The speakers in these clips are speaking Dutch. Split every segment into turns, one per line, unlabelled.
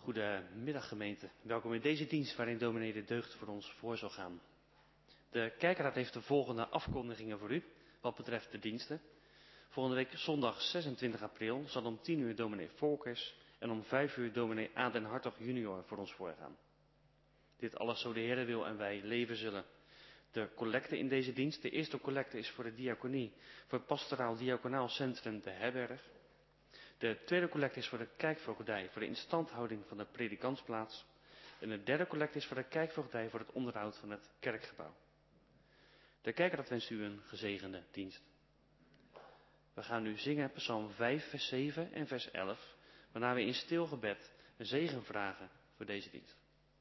Goedemiddag gemeente. Welkom in deze dienst waarin dominee de Deugd voor ons voor zal gaan. De kerkraad heeft de volgende afkondigingen voor u wat betreft de diensten. Volgende week zondag 26 april zal om 10 uur dominee Volkers en om 5 uur dominee A. den Hartog junior voor ons voorgaan. Dit alles zo de Heere wil en wij leven zullen. De collecte in deze dienst, de eerste collecte is voor de diaconie, voor het pastoraal diaconaal centrum de Herberg. De tweede collecte is voor de kijkvoogdij, voor de instandhouding van de predikantsplaats. En de derde collecte is voor de kijkvoogdij, voor het onderhoud van het kerkgebouw. De kerkraad wenst u een gezegende dienst. We gaan nu zingen Psalm 5, vers 7 en vers 11, waarna we in stil gebed een zegen vragen voor deze dienst.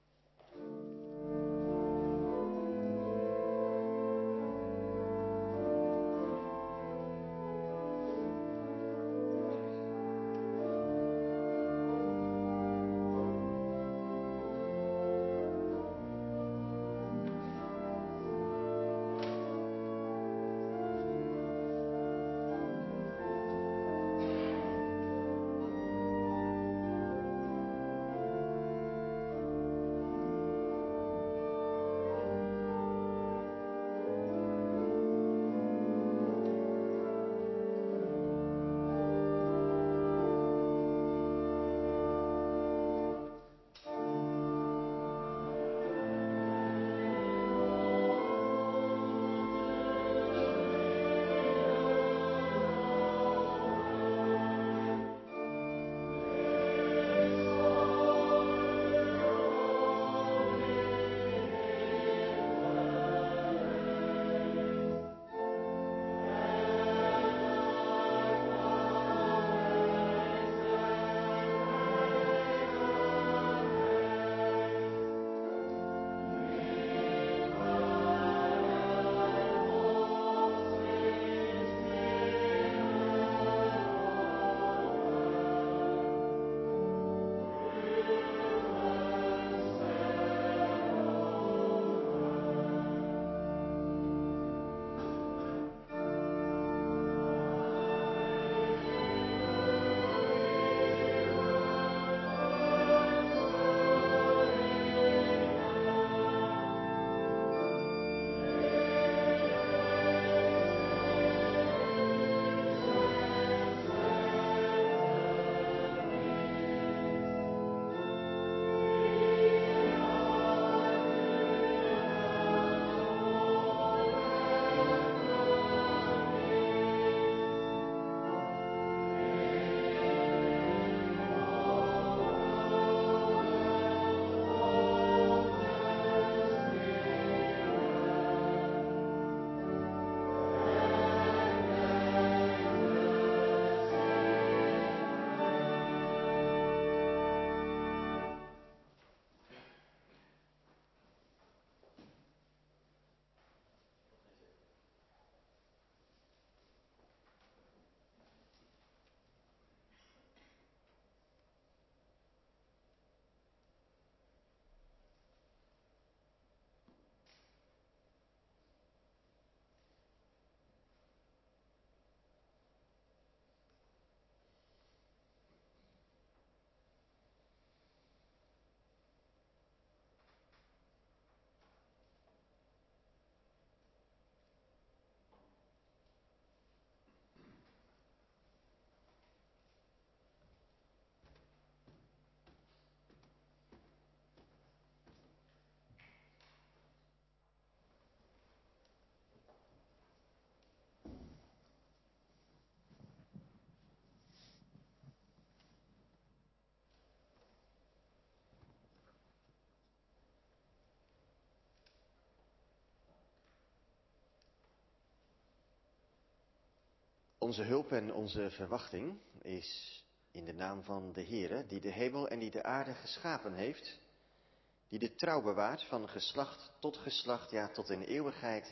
Onze hulp en onze verwachting is in de naam van de Heere, die de hemel en die de aarde geschapen heeft, die de trouw bewaart van geslacht tot geslacht, ja tot in eeuwigheid,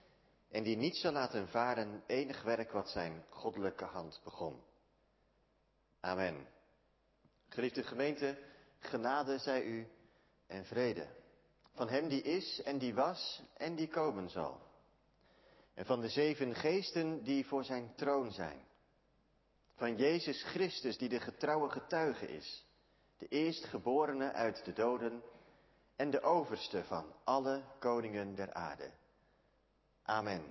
en die niet zal laten varen enig werk wat zijn goddelijke hand begon. Amen. Geliefde gemeente, genade zij u en vrede. Van hem die is en die was en die komen zal. En van de 7 geesten die voor zijn troon zijn. Van Jezus Christus die de getrouwe getuige is. de eerstgeborene uit de doden en de overste van alle koningen der aarde. Amen.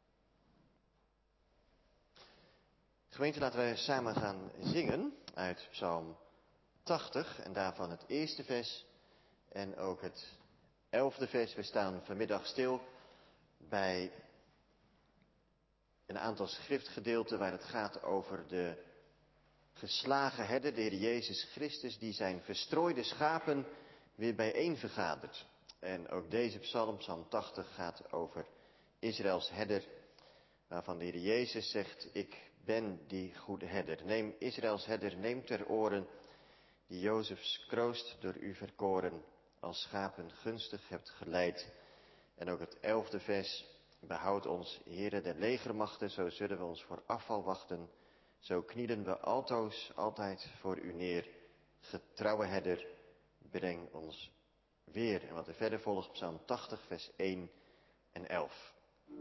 Gemeente, laten wij samen gaan zingen uit Psalm 80 en daarvan het eerste vers en ook het 11e vers. We staan vanmiddag stil bij een aantal schriftgedeelten waar het gaat over de geslagen herder, de Heer Jezus Christus, die zijn verstrooide schapen weer bijeen vergadert. En ook deze psalm, psalm 80, gaat over Israëls herder, waarvan de Heer Jezus zegt, ik ben die goede herder. Neem Israëls herder, neem ter oren, die Jozefs kroost door u verkoren, als schapen gunstig hebt geleid. En ook het 11e vers, behoud ons, Heere der legermachten, zo zullen we ons voor afval wachten. Zo knielen we altoos altijd voor u neer. Getrouwe herder, breng ons weer. En wat er verder volgt, psalm 80, vers 1 en 11.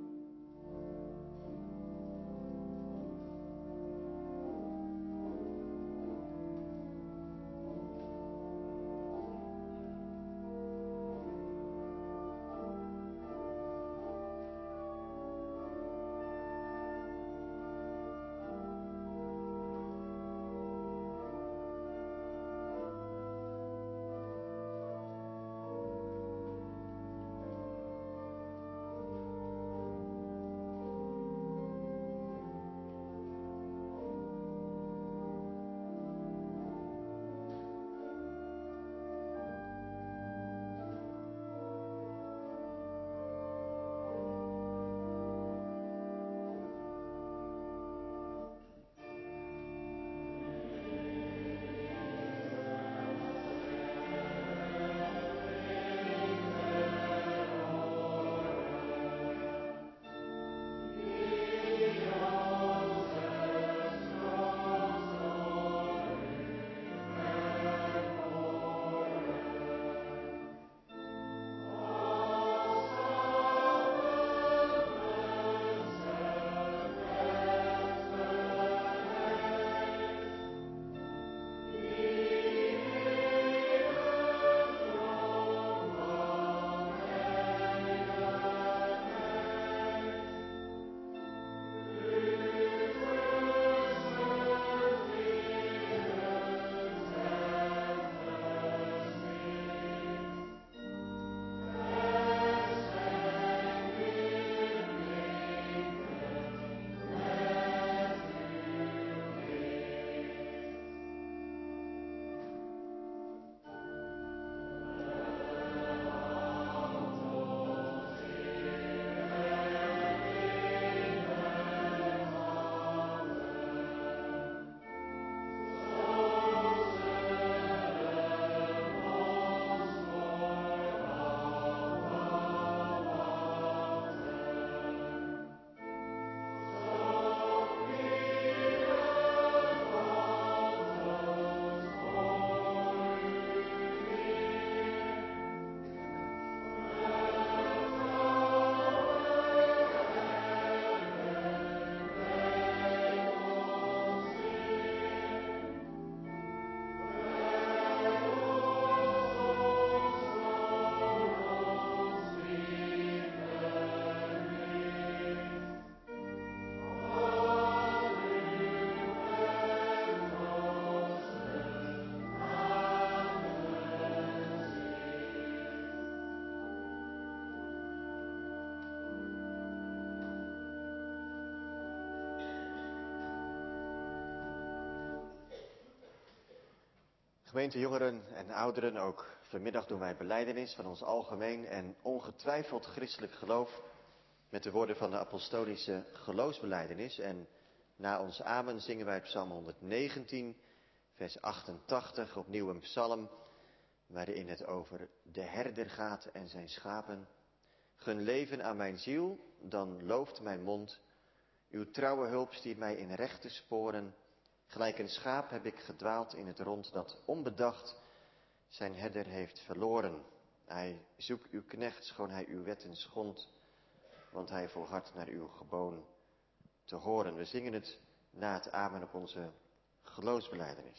Gemeente jongeren en ouderen, ook vanmiddag doen wij belijdenis van ons algemeen en ongetwijfeld christelijk geloof met de woorden van de apostolische geloofsbelijdenis. En na ons amen zingen wij psalm 119, vers 88, opnieuw een psalm waarin het over de herder gaat en zijn schapen. Gun leven aan mijn ziel, dan looft mijn mond. Uw trouwe hulp stiert mij in rechte sporen. Gelijk een schaap heb ik gedwaald in het rond dat onbedacht zijn herder heeft verloren. Hij zoekt uw knecht, schoon hij uw wetten schondt, want hij volhardt naar uw geboon te horen. We zingen het na het amen op onze geloofsbelijdenis.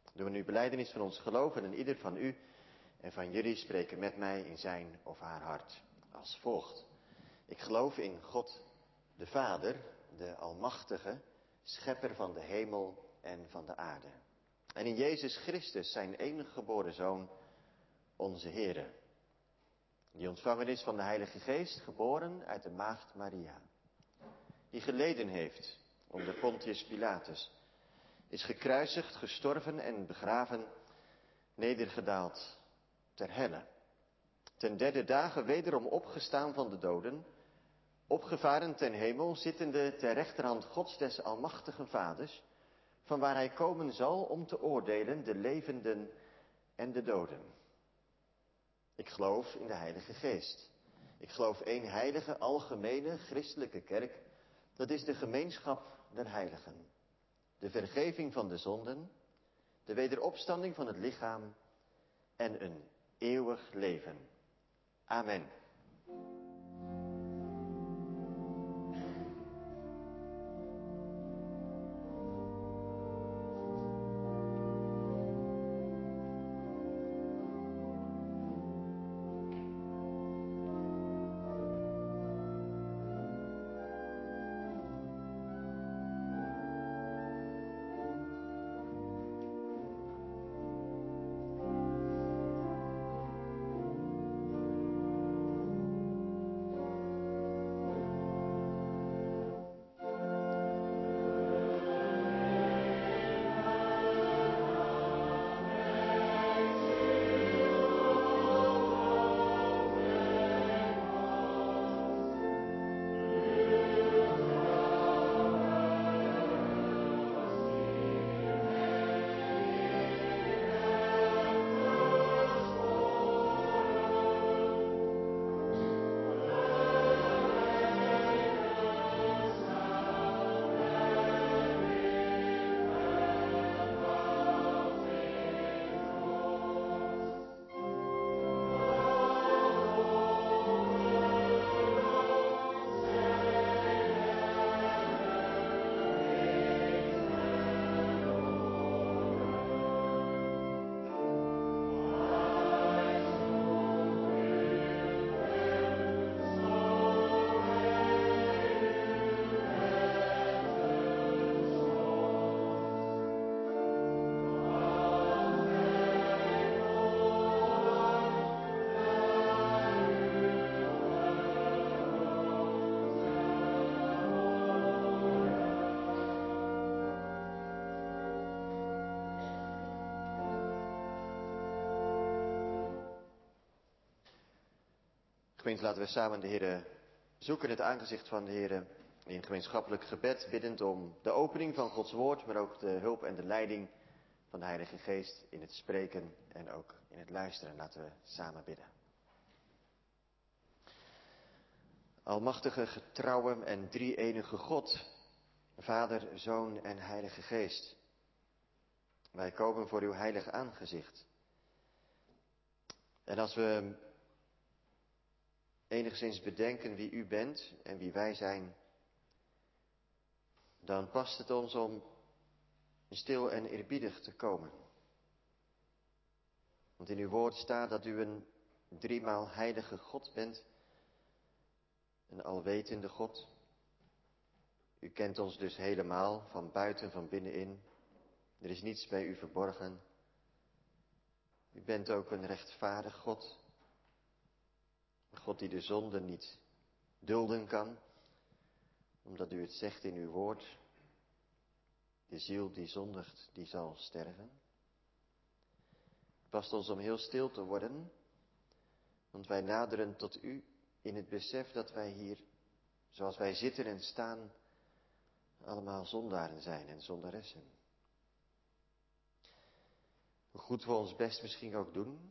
Doen we nu belijdenis van ons geloof en ieder van u en van jullie spreken met mij in zijn of haar hart als volgt. Ik geloof in God, de Vader, de Almachtige, schepper van de hemel en van de aarde. En in Jezus Christus, zijn enige geboren Zoon, onze Heere, die ontvangen is van de Heilige Geest, geboren uit de maagd Maria, die geleden heeft onder Pontius Pilatus, is gekruisigd, gestorven en begraven, nedergedaald ter helle. Ten derde dagen wederom opgestaan van de doden, opgevaren ten hemel, zittende ter rechterhand Gods des Almachtigen Vaders, van waar hij komen zal om te oordelen de levenden en de doden. Ik geloof in de Heilige Geest. Ik geloof één heilige, algemene, christelijke kerk. Dat is de gemeenschap der heiligen. De vergeving van de zonden, de wederopstanding van het lichaam en een eeuwig leven. Amen. Gemeente, laten we samen de Heere zoeken, het aangezicht van de Heere in gemeenschappelijk gebed, biddend om de opening van Gods woord, maar ook de hulp en de leiding van de Heilige Geest in het spreken en ook in het luisteren. Laten we samen bidden. Almachtige, getrouwe en drie-enige God, Vader, Zoon en Heilige Geest. Wij komen voor uw heilig aangezicht. En als we enigszins bedenken wie u bent en wie wij zijn, dan past het ons om stil en eerbiedig te komen. Want in uw woord staat dat u een driemaal heilige God bent, een alwetende God. U kent ons dus helemaal, van buiten, van binnenin. Er is niets bij u verborgen. U bent ook een rechtvaardig God. Een God die de zonde niet dulden kan, omdat u het zegt in uw woord. De ziel die zondigt, die zal sterven. Het past ons om heel stil te worden, want wij naderen tot u in het besef dat wij hier, zoals wij zitten en staan, allemaal zondaren zijn en zondaressen. Hoe goed we ons best misschien ook doen.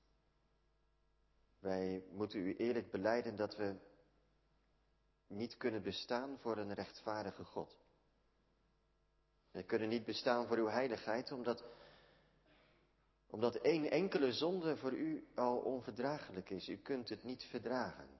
Wij moeten u eerlijk belijden dat we niet kunnen bestaan voor een rechtvaardige God. We kunnen niet bestaan voor uw heiligheid, omdat één enkele zonde voor u al onverdraaglijk is. U kunt het niet verdragen.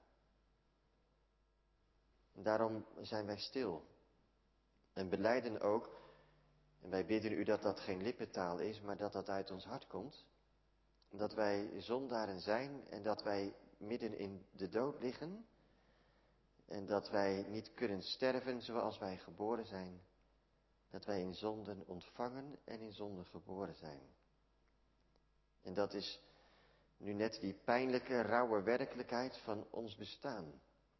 Daarom zijn wij stil en belijden ook En wij bidden u dat dat geen lippentaal is, maar dat dat uit ons hart komt. Dat wij zondaren zijn en dat wij midden in de dood liggen. En dat wij niet kunnen sterven zoals wij geboren zijn. Dat wij in zonden ontvangen en in zonden geboren zijn. En dat is nu net die pijnlijke, rauwe werkelijkheid van ons bestaan.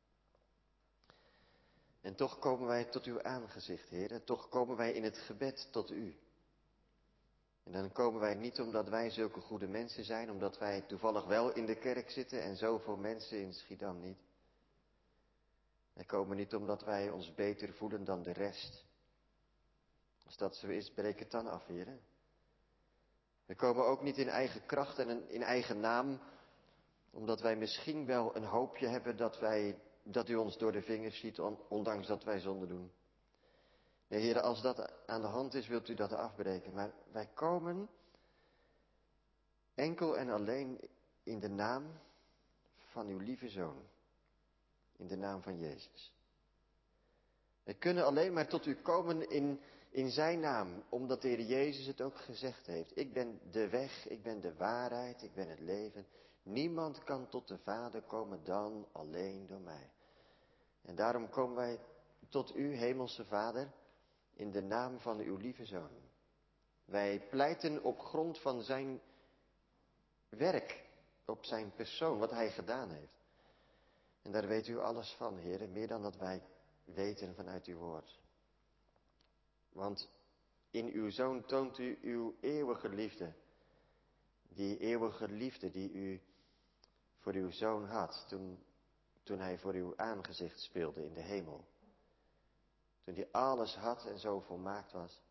En toch komen wij tot uw aangezicht, Heer. En toch komen wij in het gebed tot u. En dan komen wij niet omdat wij zulke goede mensen zijn, omdat wij toevallig wel in de kerk zitten en zoveel mensen in Schiedam niet. Wij komen niet omdat wij ons beter voelen dan de rest. Als dat zo is, breek het dan af, Heer. We komen ook niet in eigen kracht en in eigen naam, omdat wij misschien wel een hoopje hebben dat u ons door de vingers ziet, ondanks dat wij zonde doen. Nee, Heer, als dat aan de hand is, wilt u dat afbreken. Maar wij komen enkel en alleen in de naam van uw lieve Zoon. In de naam van Jezus. We kunnen alleen maar tot u komen in zijn naam, omdat de Heer Jezus het ook gezegd heeft. Ik ben de weg, ik ben de waarheid, ik ben het leven. Niemand kan tot de Vader komen dan alleen door mij. En daarom komen wij tot u, Hemelse Vader, in de naam van uw lieve Zoon. Wij pleiten op grond van zijn werk, op zijn persoon, wat hij gedaan heeft. En daar weet u alles van, Heer, meer dan dat wij weten vanuit uw woord. Want in uw Zoon toont u uw eeuwige liefde. Die eeuwige liefde die u voor uw Zoon had toen hij voor uw aangezicht speelde in de hemel. Toen hij alles had en zo volmaakt was.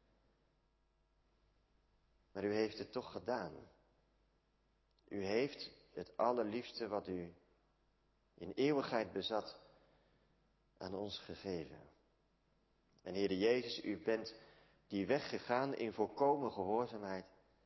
Maar u heeft het toch gedaan. U heeft het allerliefste wat u in eeuwigheid bezat aan ons gegeven. En Heere Jezus, u bent die weg gegaan in volkomen gehoorzaamheid.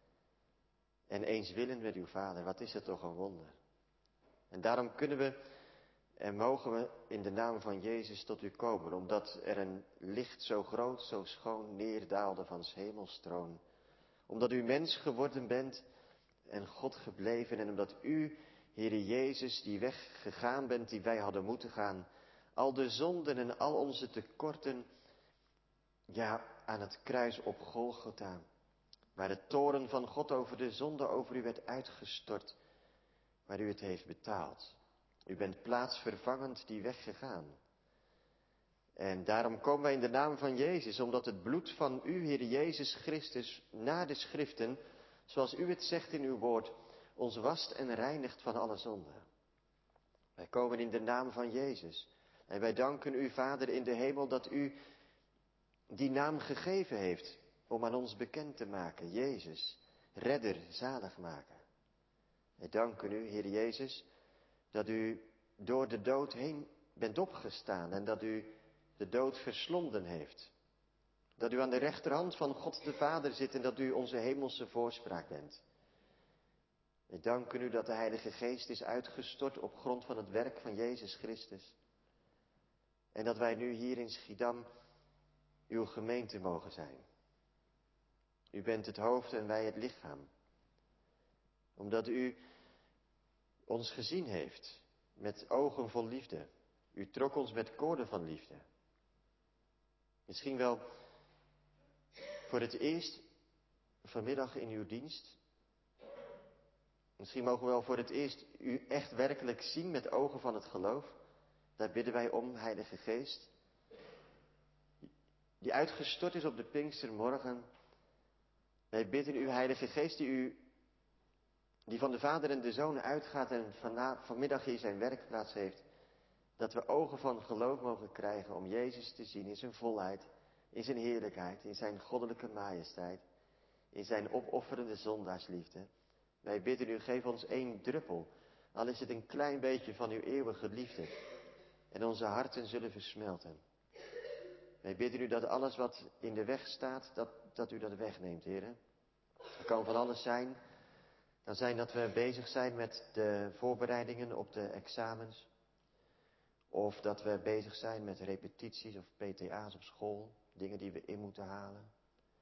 En eenswillend met uw Vader. Wat is het toch een wonder. En daarom kunnen we en mogen we in de naam van Jezus tot u komen. Omdat er een licht zo groot, zo schoon neerdaalde van 's hemels troon. Omdat u mens geworden bent en God gebleven. En omdat u, Heere Jezus, die weg gegaan bent die wij hadden moeten gaan. Al de zonden en al onze tekorten, ja, aan het kruis op Golgotha. Waar de toorn van God over de zonde over u werd uitgestort. Waar u het heeft betaald. U bent plaatsvervangend die weg gegaan. En daarom komen wij in de naam van Jezus, omdat het bloed van u, Heer Jezus Christus, na de schriften, zoals u het zegt in uw woord, ons wast en reinigt van alle zonde. Wij komen in de naam van Jezus. En wij danken u, Vader in de hemel, dat u die naam gegeven heeft om aan ons bekend te maken. Jezus, redder, zaligmaker. Wij danken u, Heer Jezus, dat u door de dood heen bent opgestaan en dat u de dood verslonden heeft. Dat u aan de rechterhand van God de Vader zit en dat u onze hemelse voorspraak bent. Wij danken u dat de Heilige Geest is uitgestort op grond van het werk van Jezus Christus. En dat wij nu hier in Schiedam uw gemeente mogen zijn. U bent het hoofd en wij het lichaam. Omdat u ons gezien heeft met ogen vol liefde. U trok ons met koorden van liefde. Misschien wel voor het eerst vanmiddag in uw dienst. Misschien mogen we wel voor het eerst u echt werkelijk zien met ogen van het geloof. Daar bidden wij om, Heilige Geest. Die uitgestort is op de Pinkstermorgen. Wij bidden u, Heilige Geest, die van de Vader en de Zoon uitgaat en vanmiddag hier zijn werkplaats heeft. Dat we ogen van geloof mogen krijgen om Jezus te zien in zijn volheid, in zijn heerlijkheid, in zijn goddelijke majesteit, in zijn opofferende zondaarsliefde. Wij bidden u, geef ons 1 druppel, al is het een klein beetje van uw eeuwige liefde. En onze harten zullen versmelten. Wij bidden u dat alles wat in de weg staat, dat u dat wegneemt, Heer. Het kan van alles zijn. Het kan zijn dat we bezig zijn met de voorbereidingen op de examens. Of dat we bezig zijn met repetities of PTA's op school. Dingen die we in moeten halen.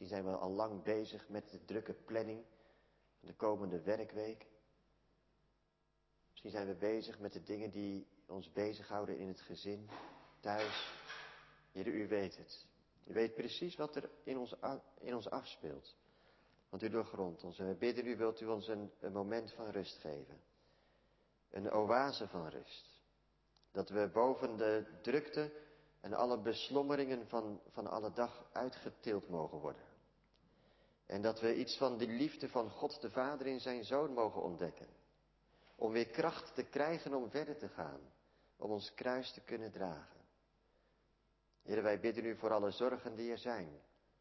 Misschien zijn we al lang bezig met de drukke planning van de komende werkweek. Misschien zijn we bezig met de dingen die ons bezighouden in het gezin, thuis. Heer, u weet het. U weet precies wat er in ons afspeelt. Want u doorgrondt ons. En we bidden u, wilt u ons een moment van rust geven. Een oase van rust. Dat we boven de drukte en alle beslommeringen van alle dag uitgetild mogen worden. En dat we iets van die liefde van God de Vader in zijn Zoon mogen ontdekken. Om weer kracht te krijgen om verder te gaan. Om ons kruis te kunnen dragen. Heer, wij bidden u voor alle zorgen die er zijn.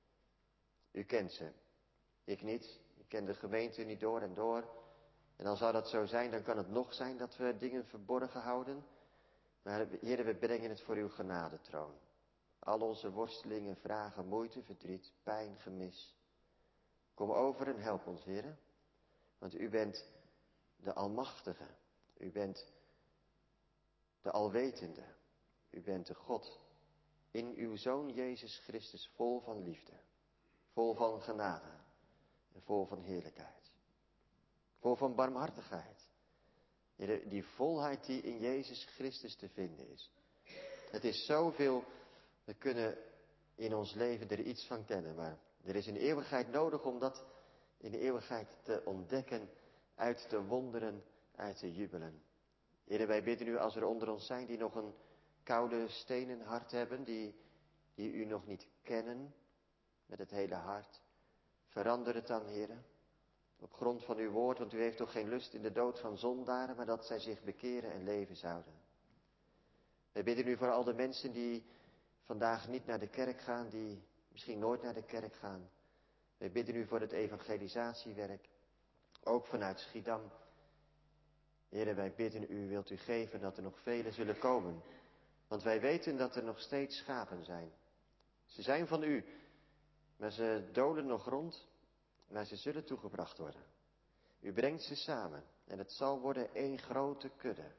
U kent ze. Ik niet. Ik ken de gemeente niet door en door. En dan zou dat zo zijn, dan kan het nog zijn dat we dingen verborgen houden. Maar Heer, we brengen het voor uw genadetroon. Al onze worstelingen, vragen, moeite, verdriet, pijn, gemis. Kom over en help ons, Heer. Want u bent de Almachtige. U bent de Alwetende. U bent de God in uw Zoon Jezus Christus, vol van liefde. Vol van genade. En vol van heerlijkheid. Vol van barmhartigheid. Heer, die volheid die in Jezus Christus te vinden is. Het is zoveel, we kunnen in ons leven er iets van kennen. Maar er is een eeuwigheid nodig om dat in de eeuwigheid te ontdekken. Uit te wonderen, uit te jubelen. Heer, wij bidden u als er onder ons zijn die nog een koude stenen hart hebben. Die u nog niet kennen met het hele hart. Verander het dan, Heer. Op grond van uw woord, want u heeft toch geen lust in de dood van zondaren, maar dat zij zich bekeren en leven zouden. Wij bidden u voor al de mensen die vandaag niet naar de kerk gaan, die misschien nooit naar de kerk gaan. Wij bidden u voor het evangelisatiewerk, ook vanuit Schiedam. Heer, wij bidden u, wilt u geven dat er nog velen zullen komen. Want wij weten dat er nog steeds schapen zijn. Ze zijn van u, maar ze dolen nog rond, maar ze zullen toegebracht worden. U brengt ze samen en het zal worden één grote kudde.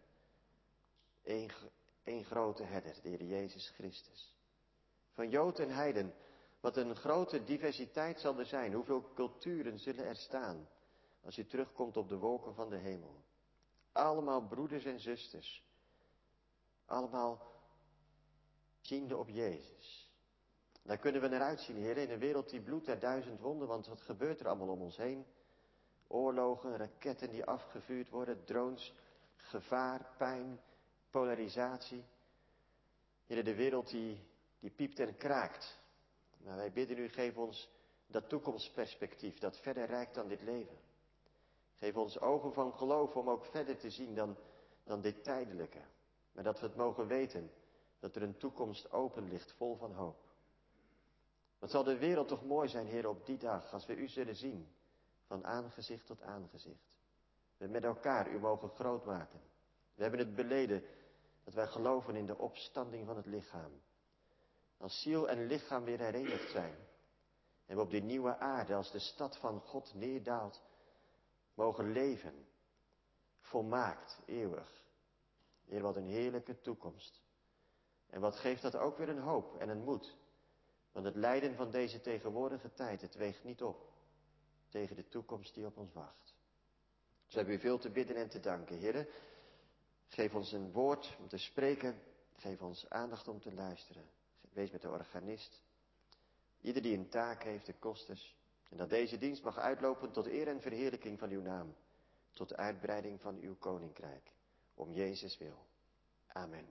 Één grote herder, de Heer Jezus Christus. Van Jood en Heiden, wat een grote diversiteit zal er zijn. Hoeveel culturen zullen er staan als u terugkomt op de wolken van de hemel. Allemaal broeders en zusters. Allemaal ziende op Jezus. Daar kunnen we naar uitzien, Heer, in een wereld die bloedt der 1000 wonden, want wat gebeurt er allemaal om ons heen? Oorlogen, raketten die afgevuurd worden, drones, gevaar, pijn, polarisatie. Heer, de wereld die piept en kraakt. Maar wij bidden u, geef ons dat toekomstperspectief dat verder reikt dan dit leven. Geef ons ogen van geloof om ook verder te zien dan dit tijdelijke. Maar dat we het mogen weten, dat er een toekomst open ligt vol van hoop. Wat zal de wereld toch mooi zijn, Heer, op die dag, als we u zullen zien, van aangezicht tot aangezicht. We met elkaar u mogen groot maken. We hebben het beleden dat wij geloven in de opstanding van het lichaam. Als ziel en lichaam weer herenigd zijn. En we op die nieuwe aarde, als de stad van God neerdaalt, mogen leven. Volmaakt, eeuwig. Heer, wat een heerlijke toekomst. En wat geeft dat ook weer een hoop en een moed. Want het lijden van deze tegenwoordige tijd, het weegt niet op tegen de toekomst die op ons wacht. Dus we hebben u veel te bidden en te danken, Heer. Geef ons een woord om te spreken. Geef ons aandacht om te luisteren. Wees met de organist. Ieder die een taak heeft, de kosters. En dat deze dienst mag uitlopen tot eer en verheerlijking van uw naam. Tot de uitbreiding van uw koninkrijk. Om Jezus wil. Amen.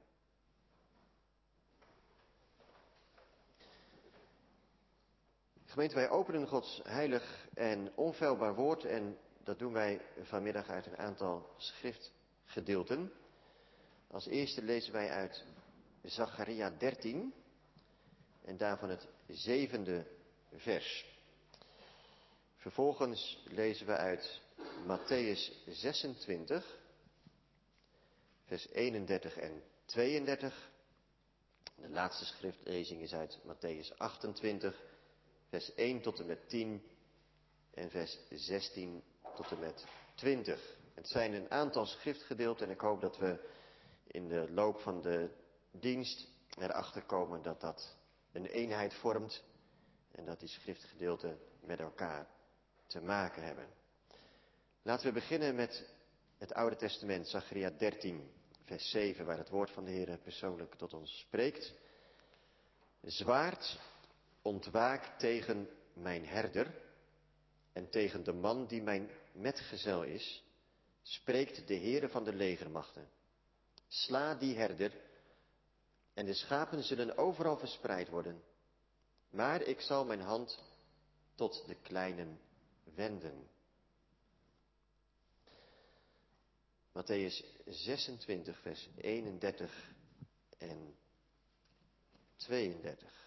Gemeente, wij openen Gods heilig en onfeilbaar woord. En dat doen wij vanmiddag uit een aantal schriftgedeelten. Als eerste lezen wij uit Zacharia 13. En daarvan het 7e vers. Vervolgens lezen we uit Mattheüs 26, vers 31 en 32. De laatste schriftlezing is uit Mattheüs 28, vers 1 tot en met 10 en vers 16 tot en met 20. Het zijn een aantal schriftgedeelten en ik hoop dat we in de loop van de dienst erachter komen dat dat een eenheid vormt. en dat die schriftgedeelten met elkaar te maken hebben. Laten we beginnen met het Oude Testament, Zacharia 13, vers 7, waar het woord van de Heer persoonlijk tot ons spreekt. Zwaard ontwaakt tegen mijn herder en tegen de man die mijn metgezel is, spreekt de Heere van de legermachten. Sla die herder en de schapen zullen overal verspreid worden. Maar ik zal mijn hand tot de kleinen wenden. Mattheüs 26, vers 31 en 32.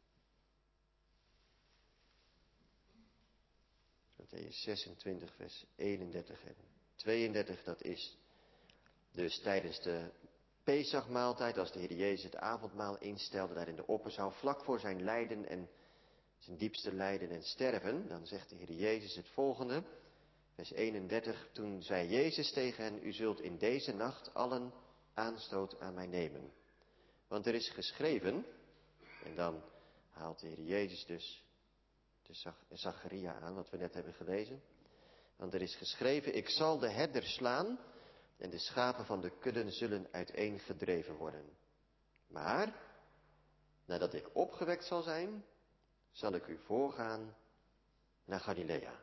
Mattheüs 26, vers 31 en 32, dat is dus tijdens de Pesachmaaltijd, als de Heer Jezus het avondmaal instelde daar in de opperzaal, vlak voor zijn lijden en zijn diepste lijden en sterven, dan zegt de Heer Jezus het volgende, vers 31, toen zei Jezus tegen hen, u zult in deze nacht allen aanstoot aan mij nemen. Want er is geschreven, en dan haalt de Heer Jezus dus de Zacharia aan, wat we net hebben gelezen. Want er is geschreven, ik zal de herder slaan en de schapen van de kudden zullen uiteengedreven worden. Maar, nadat ik opgewekt zal zijn, zal ik u voorgaan naar Galilea.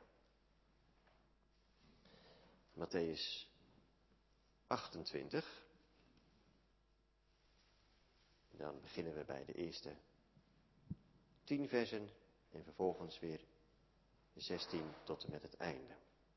Mattheüs 28. Dan beginnen we bij de eerste 10 versen en vervolgens weer 16 tot en met het einde.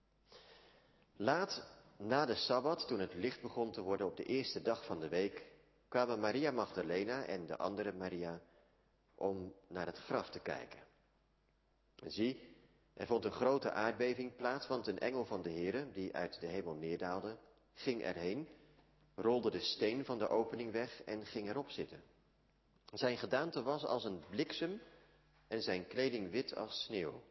Laat na de Sabbat, toen het licht begon te worden op de eerste dag van de week, kwamen Maria Magdalena en de andere Maria om naar het graf te kijken. En zie, er vond een grote aardbeving plaats, want een engel van de Heere, die uit de hemel neerdaalde, ging erheen, rolde de steen van de opening weg en ging erop zitten. Zijn gedaante was als een bliksem en zijn kleding wit als sneeuw.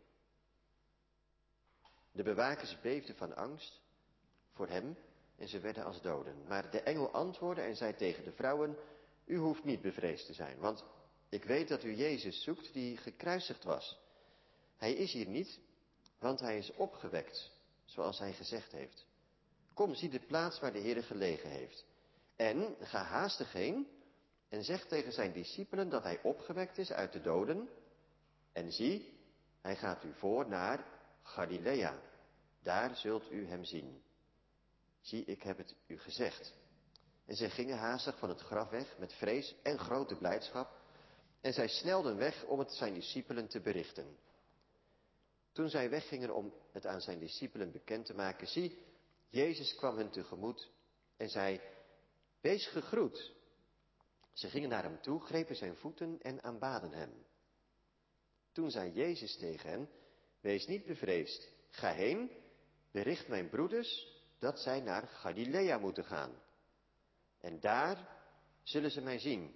De bewakers beefden van angst voor hem en ze werden als doden. Maar de engel antwoordde en zei tegen de vrouwen, u hoeft niet bevreesd te zijn, want ik weet dat u Jezus zoekt die gekruisigd was. Hij is hier niet, want hij is opgewekt, zoals hij gezegd heeft. Kom, zie de plaats waar de Heer gelegen heeft. En ga haastig heen en zeg tegen zijn discipelen dat hij opgewekt is uit de doden. En zie, hij gaat u voor naar Galilea. Daar zult u hem zien. Zie, ik heb het u gezegd. En zij gingen haastig van het graf weg met vrees en grote blijdschap. En zij snelden weg om het zijn discipelen te berichten. Toen zij weggingen om het aan zijn discipelen bekend te maken, zie, Jezus kwam hen tegemoet en zei, wees gegroet. Ze gingen naar hem toe, grepen zijn voeten en aanbaden hem. Toen zei Jezus tegen hen, wees niet bevreesd, ga heen, bericht mijn broeders dat zij naar Galilea moeten gaan. En daar zullen ze mij zien.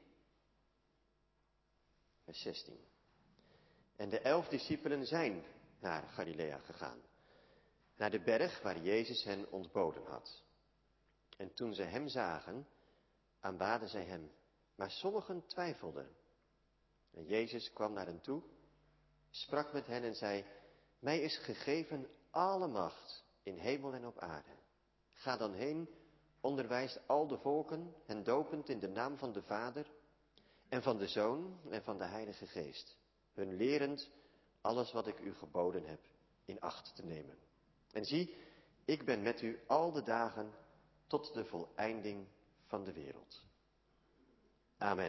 Vers 16. En de 11 discipelen zijn naar Galilea gegaan, naar de berg waar Jezus hen ontboden had. En toen ze hem zagen, aanbaden zij hem, maar sommigen twijfelden. En Jezus kwam naar hen toe, sprak met hen en zei, mij is gegeven alle macht in hemel en op aarde. Ga dan heen, onderwijs al de volken, hen dopend in de naam van de Vader en van de Zoon en van de Heilige Geest, hun lerend alles wat ik u geboden heb in acht te nemen. En zie, ik ben met u al de dagen tot de voleinding van de wereld. Amen.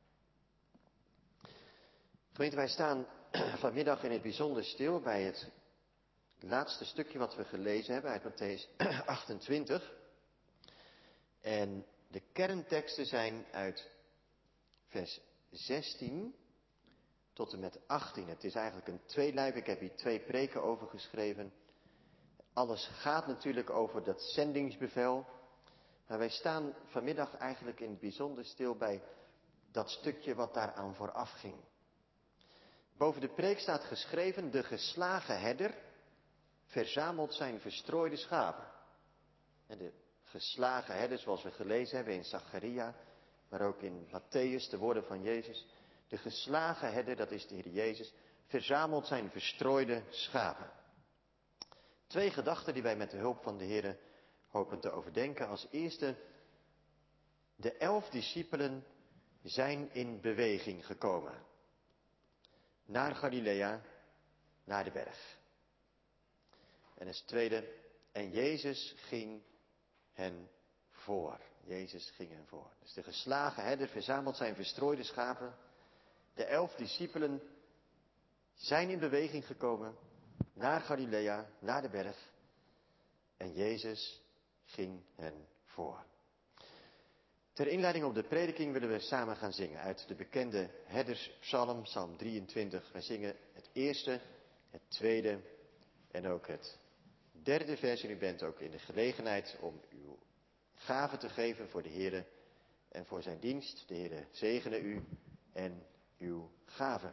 Gemeente, wij staan vanmiddag in het bijzonder stil bij het laatste stukje wat we gelezen hebben uit Mattheüs 28. En de kernteksten zijn uit vers 16 tot en met 18. Het is eigenlijk een tweeluik. Ik heb hier 2 preken over geschreven. Alles gaat natuurlijk over dat zendingsbevel. Maar wij staan vanmiddag eigenlijk in het bijzonder stil bij dat stukje wat daaraan vooraf ging. Boven de preek staat geschreven, de geslagen herder verzamelt zijn verstrooide schapen. En de geslagen herder, zoals we gelezen hebben in Zacharia, maar ook in Mattheüs, de woorden van Jezus. De geslagen herder, dat is de Heer Jezus, verzamelt zijn verstrooide schapen. 2 gedachten die wij met de hulp van de Heer hopen te overdenken. Als eerste, de 11 discipelen zijn in beweging gekomen. Naar Galilea, naar de berg. En als tweede, en Jezus ging hen voor. Jezus ging hen voor. Dus de geslagen herder verzamelt zijn verstrooide schapen. De 11 discipelen zijn in beweging gekomen naar Galilea, naar de berg. En Jezus ging hen voor. Ter inleiding op de prediking willen we samen gaan zingen uit de bekende herderspsalm, psalm 23. Wij zingen het eerste, het tweede en ook het derde vers. En u bent ook in de gelegenheid om uw gave te geven voor de Heer en voor zijn dienst. De Heer zegene u en uw gave.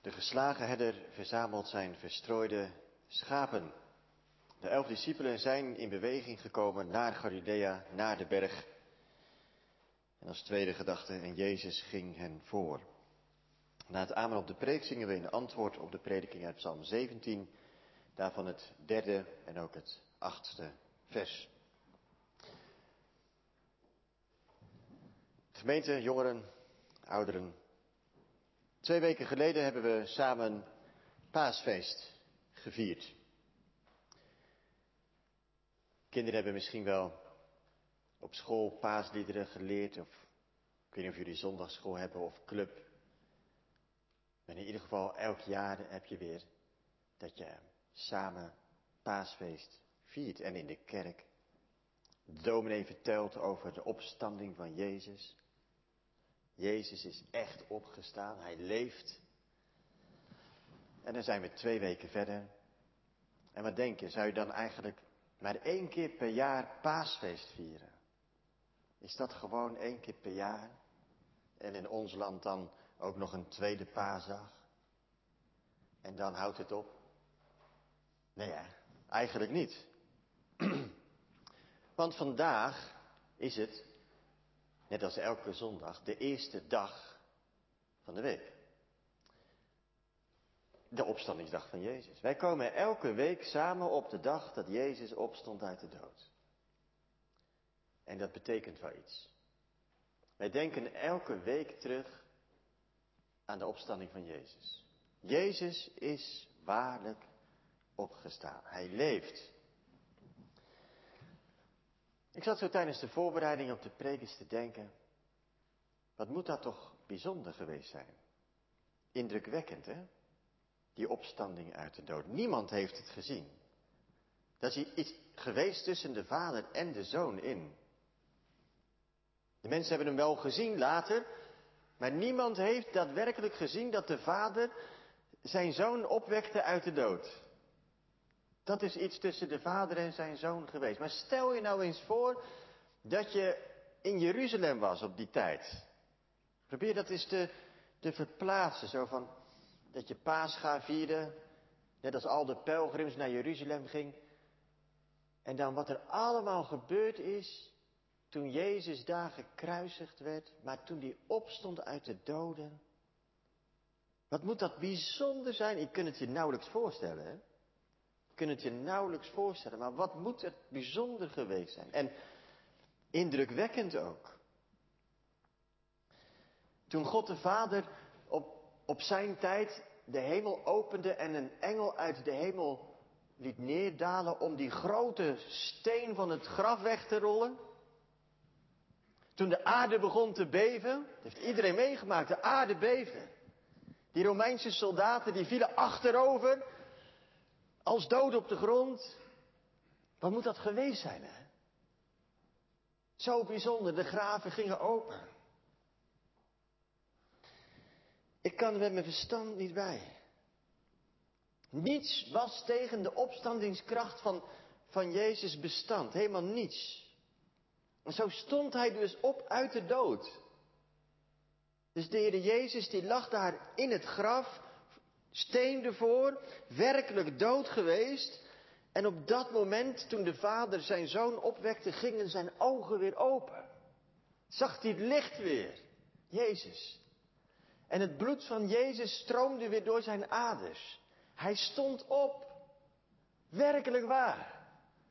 De geslagen herder verzamelt zijn verstrooide schapen. De 11 discipelen zijn in beweging gekomen naar Galilea, naar de berg. En als tweede gedachte, en Jezus ging hen voor. Na het amen op de preek zingen we in antwoord op de prediking uit Psalm 17, daarvan het 3e en ook het 8e vers. Gemeente, jongeren, ouderen. 2 weken geleden hebben we samen Paasfeest gevierd. Kinderen hebben misschien wel op school paasliederen geleerd, of ik weet niet of jullie zondagsschool hebben of club. Maar in ieder geval elk jaar heb je weer dat je samen Paasfeest viert. En in de kerk de dominee vertelt over de opstanding van Jezus. Jezus is echt opgestaan, hij leeft. En dan zijn we 2 weken verder. En wat denk je, zou je dan eigenlijk maar 1 keer per jaar Paasfeest vieren? Is dat gewoon 1 keer per jaar? En in ons land dan ook nog een tweede paasdag? En dan houdt het op? Nee, eigenlijk niet. Want vandaag is het, net als elke zondag, de eerste dag van de week. De opstandingsdag van Jezus. Wij komen elke week samen op de dag dat Jezus opstond uit de dood. En dat betekent wel iets. Wij denken elke week terug aan de opstanding van Jezus. Jezus is waarlijk opgestaan. Hij leeft. Ik zat zo tijdens de voorbereiding op de preek eens te denken. Wat moet dat toch bijzonder geweest zijn? Indrukwekkend, hè? Die opstanding uit de dood. Niemand heeft het gezien. Dat is iets geweest tussen de Vader en de Zoon in. De mensen hebben hem wel gezien later, maar niemand heeft daadwerkelijk gezien dat de Vader zijn Zoon opwekte uit de dood. Dat is iets tussen de Vader en zijn Zoon geweest. Maar stel je nou eens voor dat je in Jeruzalem was op die tijd. Probeer dat eens te verplaatsen, zo van dat je Pascha vierde, net als al de pelgrims naar Jeruzalem ging. En dan wat er allemaal gebeurd is toen Jezus daar gekruisigd werd, maar toen hij opstond uit de doden. Wat moet dat bijzonder zijn? Je kunt het je nauwelijks voorstellen, hè? Je kunt het je nauwelijks voorstellen, maar wat moet het bijzonder geweest zijn? En indrukwekkend ook. Toen God de Vader op zijn tijd de hemel opende en een engel uit de hemel liet neerdalen om die grote steen van het graf weg te rollen. Toen de aarde begon te beven, dat heeft iedereen meegemaakt, de aarde beefde. Die Romeinse soldaten die vielen achterover, als dood op de grond. Wat moet dat geweest zijn, hè? Zo bijzonder, de graven gingen open. Ik kan er met mijn verstand niet bij. Niets was tegen de opstandingskracht van Jezus bestand. Helemaal niets. En zo stond hij dus op uit de dood. Dus de Heer Jezus die lag daar in het graf, steen ervoor, werkelijk dood geweest. En op dat moment, toen de Vader zijn Zoon opwekte, gingen zijn ogen weer open. Zag hij het licht weer, Jezus. En het bloed van Jezus stroomde weer door zijn aders. Hij stond op. Werkelijk waar.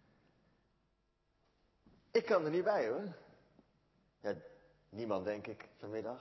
Ik kan er niet bij, hoor. Ja, niemand, denk ik, vanmiddag.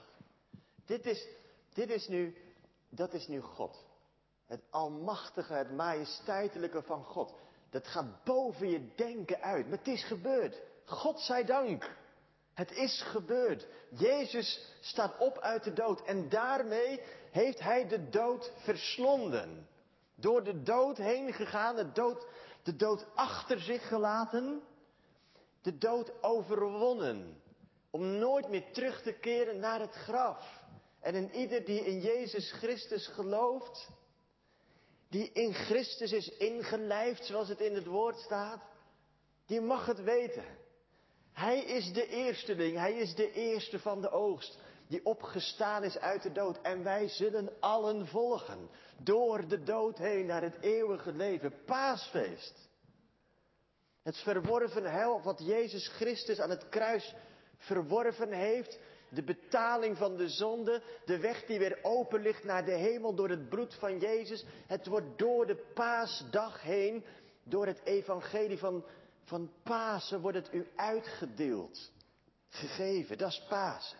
Dat is nu God. Het almachtige, het majesteitelijke van God. Dat gaat boven je denken uit. Maar het is gebeurd. God zij dank. Het is gebeurd. Jezus staat op uit de dood. En daarmee heeft hij de dood verslonden. Door de dood heen gegaan. De dood achter zich gelaten. De dood overwonnen. Om nooit meer terug te keren naar het graf. En in ieder die in Jezus Christus gelooft. Die in Christus is ingelijfd, zoals het in het woord staat. Die mag het weten. Hij is de eersteling, hij is de eerste van de oogst. die opgestaan is uit de dood. En wij zullen allen volgen, door de dood heen naar het eeuwige leven. Paasfeest. Het verworven heil wat Jezus Christus aan het kruis verworven heeft. De betaling van de zonde. De weg die weer open ligt naar de hemel door het bloed van Jezus. Het wordt door de paasdag heen, door het evangelie van Pasen wordt het u uitgedeeld. Gegeven, dat is Pasen.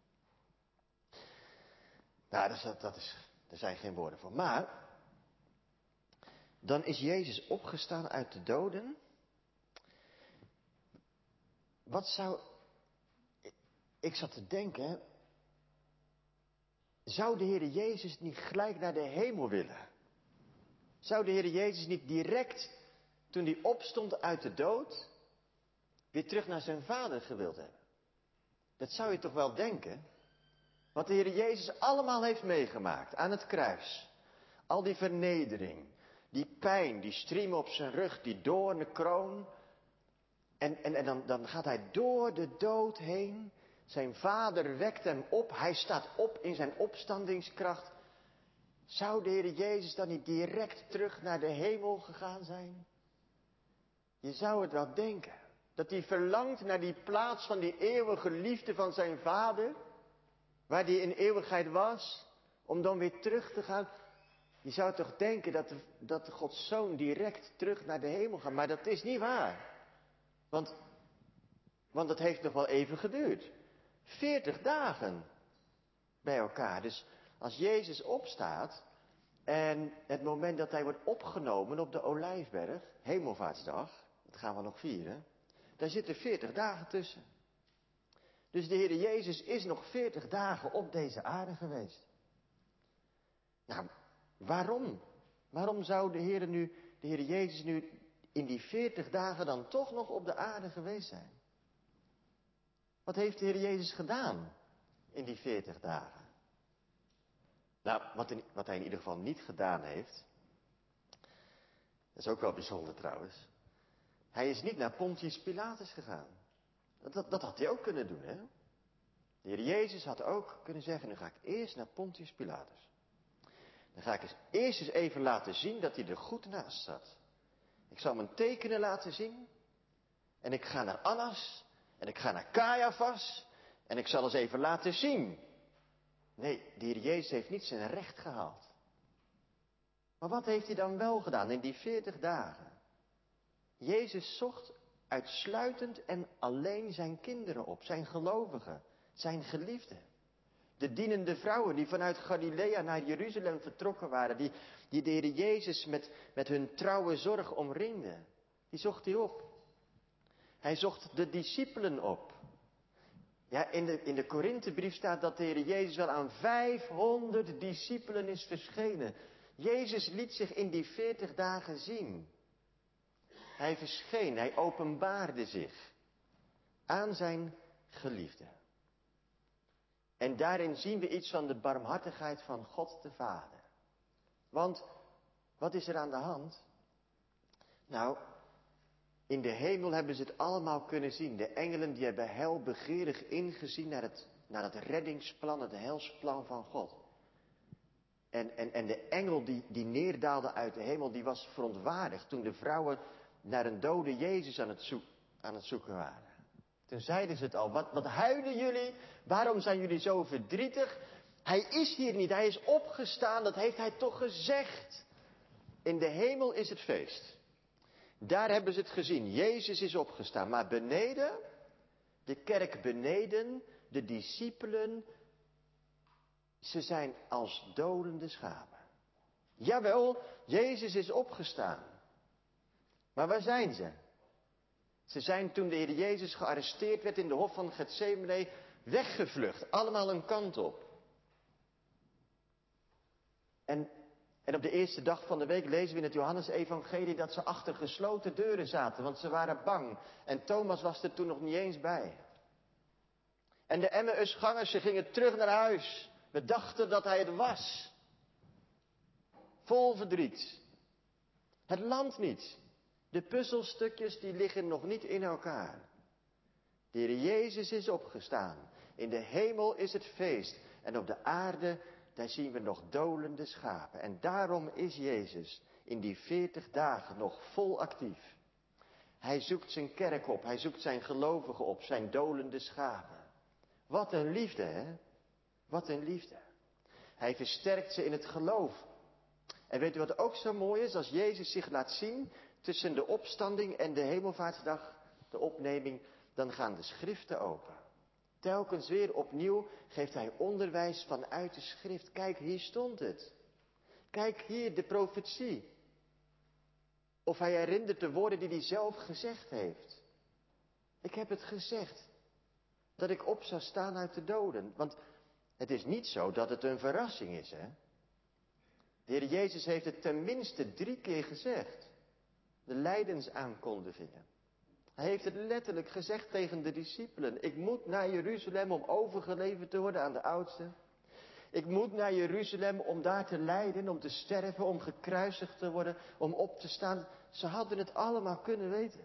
Nou, daar zijn geen woorden voor. Maar, dan is Jezus opgestaan uit de doden. Ik zat te denken, zou de Heer Jezus niet gelijk naar de hemel willen? Zou de Heer Jezus niet direct, toen hij opstond uit de dood, weer terug naar zijn Vader gewild hebben? Dat zou je toch wel denken? Wat de Heer Jezus allemaal heeft meegemaakt aan het kruis. Al die vernedering, die pijn, die striemen op zijn rug, die doornenkroon. En dan gaat hij door de dood heen. Zijn Vader wekt hem op. Hij staat op in zijn opstandingskracht. Zou de Heer Jezus dan niet direct terug naar de hemel gegaan zijn? Je zou het wel denken. Dat hij verlangt naar die plaats van die eeuwige liefde van zijn Vader. Waar hij in eeuwigheid was. Om dan weer terug te gaan. Je zou toch denken dat de Gods Zoon direct terug naar de hemel gaat. Maar dat is niet waar. Want het heeft nog wel even geduurd. 40 dagen bij elkaar. Dus als Jezus opstaat en het moment dat hij wordt opgenomen op de Olijfberg, Hemelvaartsdag, dat gaan we nog vieren, daar zitten 40 dagen tussen. Dus de Heer Jezus is nog 40 dagen op deze aarde geweest. Nou, waarom? Waarom zou de Heer Jezus nu in die 40 dagen dan toch nog op de aarde geweest zijn? Wat heeft de Heer Jezus gedaan in die 40 dagen? Nou, wat hij in ieder geval niet gedaan heeft, dat is ook wel bijzonder trouwens. Hij is niet naar Pontius Pilatus gegaan. Dat had hij ook kunnen doen, hè? De Heer Jezus had ook kunnen zeggen, nu ga ik eerst naar Pontius Pilatus. Dan ga ik eerst eens even laten zien dat hij er goed naast zat. Ik zal hem tekenen laten zien. En ik ga naar Annas. En ik ga naar Caiaphas. En ik zal eens even laten zien. Nee, de Heer Jezus heeft niet zijn recht gehaald. Maar wat heeft hij dan wel gedaan in die 40 dagen? Jezus zocht uitsluitend en alleen zijn kinderen op. Zijn gelovigen. Zijn geliefden. De dienende vrouwen die vanuit Galilea naar Jeruzalem vertrokken waren. Die de Heer Jezus met hun trouwe zorg omringden. Die zocht hij op. Hij zocht de discipelen op. Ja, in de Korinthebrief staat dat de Heer Jezus wel aan 500 discipelen is verschenen. Jezus liet zich in die 40 dagen zien. Hij verscheen, hij openbaarde zich aan zijn geliefden. En daarin zien we iets van de barmhartigheid van God de Vader. Want, wat is er aan de hand? Nou, in de hemel hebben ze het allemaal kunnen zien. De engelen die hebben heilbegeerig ingezien naar het reddingsplan, het heilsplan van God. En de engel die neerdaalde uit de hemel, die was verontwaardigd toen de vrouwen naar een dode Jezus aan het zoeken waren. Toen zeiden ze het al, wat huilen jullie? Waarom zijn jullie zo verdrietig? Hij is hier niet, hij is opgestaan, dat heeft hij toch gezegd. In de hemel is het feest. Daar hebben ze het gezien, Jezus is opgestaan. Maar beneden, de kerk beneden, de discipelen, ze zijn als dodende schapen. Jawel, Jezus is opgestaan. Maar waar zijn ze? Ze zijn toen de Heer Jezus gearresteerd werd in de hof van Getsemane weggevlucht. Allemaal een kant op. En op de eerste dag van de week lezen we in het Johannesevangelie dat ze achter gesloten deuren zaten. Want ze waren bang. En Thomas was er toen nog niet eens bij. En de Emmausgangers, ze gingen terug naar huis. We dachten dat hij het was. Vol verdriet. Het land niet. De puzzelstukjes die liggen nog niet in elkaar. De Heer Jezus is opgestaan. In de hemel is het feest. En op de aarde, daar zien we nog dolende schapen. En daarom is Jezus in die 40 dagen nog vol actief. Hij zoekt zijn kerk op, hij zoekt zijn gelovigen op, zijn dolende schapen. Wat een liefde, hè? Wat een liefde. Hij versterkt ze in het geloof. En weet u wat ook zo mooi is? Als Jezus zich laat zien tussen de opstanding en de hemelvaartsdag, de opneming, dan gaan de schriften open. Telkens weer opnieuw geeft hij onderwijs vanuit de schrift. Kijk, hier stond het. Kijk hier de profetie. Of hij herinnert de woorden die hij zelf gezegd heeft. Ik heb het gezegd. Dat ik op zou staan uit de doden. Want het is niet zo dat het een verrassing is, hè. De Heer Jezus heeft het tenminste 3 keer gezegd. De lijdensaankondigingen. Hij heeft het letterlijk gezegd tegen de discipelen. Ik moet naar Jeruzalem om overgeleverd te worden aan de oudsten. Ik moet naar Jeruzalem om daar te lijden, om te sterven, om gekruisigd te worden, om op te staan. Ze hadden het allemaal kunnen weten.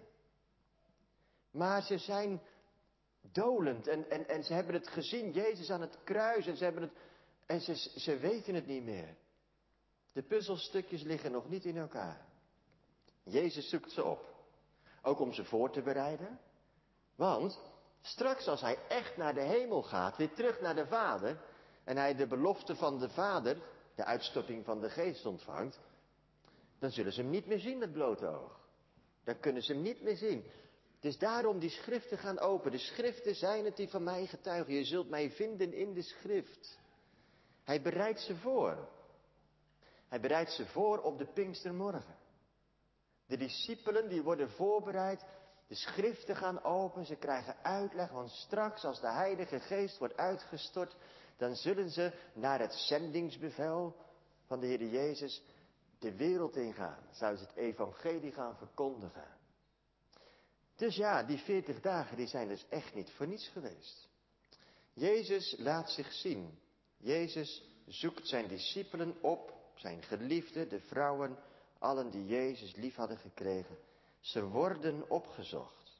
Maar ze zijn dolend en ze hebben het gezien, Jezus aan het kruis, en ze weten het niet meer. De puzzelstukjes liggen nog niet in elkaar. Jezus zoekt ze op. Ook om ze voor te bereiden. Want straks als hij echt naar de hemel gaat, weer terug naar de Vader, en hij de belofte van de Vader, de uitstorting van de Geest ontvangt, dan zullen ze hem niet meer zien met blote oog. Dan kunnen ze hem niet meer zien. Dus daarom die schriften gaan open. De schriften zijn het die van mij getuigen. Je zult mij vinden in de schrift. Hij bereidt ze voor. Hij bereidt ze voor op de Pinkstermorgen. De discipelen die worden voorbereid. De schriften gaan open. Ze krijgen uitleg. Want straks als de Heilige Geest wordt uitgestort, dan zullen ze naar het zendingsbevel van de Heer Jezus de wereld ingaan. Zouden ze het evangelie gaan verkondigen. Dus ja, die 40 dagen die zijn dus echt niet voor niets geweest. Jezus laat zich zien. Jezus zoekt zijn discipelen op, zijn geliefden, de vrouwen, allen die Jezus lief hadden gekregen. Ze worden opgezocht.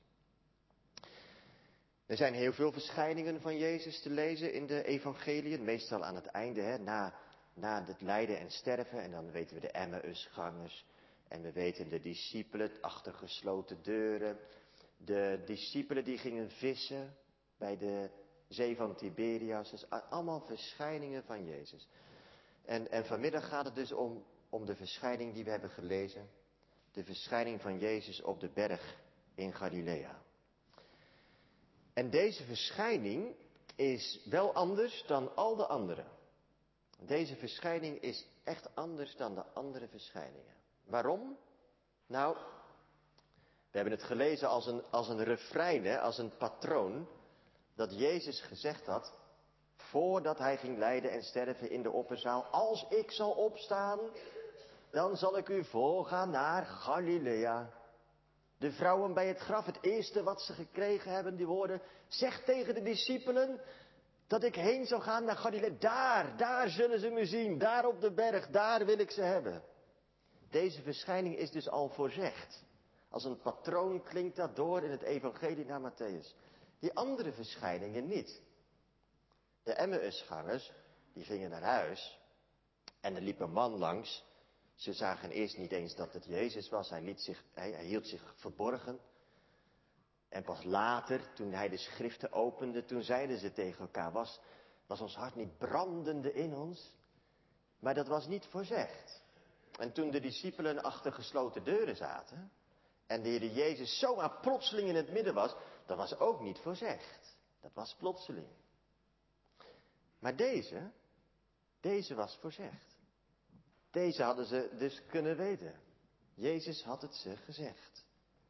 Er zijn heel veel verschijningen van Jezus te lezen in de evangeliën, meestal aan het einde, hè, na het lijden en sterven. En dan weten we de Emmausgangers en we weten de discipelen achter gesloten deuren. De discipelen die gingen vissen bij de zee van Tiberias. Dus allemaal verschijningen van Jezus. En vanmiddag gaat het dus om de verschijning die we hebben gelezen. De verschijning van Jezus op de berg in Galilea. En deze verschijning is wel anders dan al de andere. Deze verschijning is echt anders dan de andere verschijningen. Waarom? Nou, we hebben het gelezen als een refrein, hè, als een patroon, dat Jezus gezegd had, voordat hij ging lijden en sterven in de opperzaal, als ik zal opstaan, dan zal ik u voorgaan naar Galilea. De vrouwen bij het graf, het eerste wat ze gekregen hebben, die woorden, zeg tegen de discipelen dat ik heen zal gaan naar Galilea. Daar zullen ze me zien, daar op de berg, daar wil ik ze hebben. Deze verschijning is dus al voorzegd. Als een patroon klinkt dat door in het evangelie naar Matthäus. Die andere verschijningen niet. De Emmausgangers, die gingen naar huis en er liep een man langs. Ze zagen eerst niet eens dat het Jezus was, hij hield zich verborgen. En pas later, toen hij de schriften opende, toen zeiden ze tegen elkaar, was ons hart niet brandende in ons? Maar dat was niet voorzegd. En toen de discipelen achter gesloten deuren zaten en de Heer Jezus zomaar plotseling in het midden was, dat was ook niet voorzegd. Dat was plotseling. Maar deze was voorzegd. Deze hadden ze dus kunnen weten. Jezus had het ze gezegd.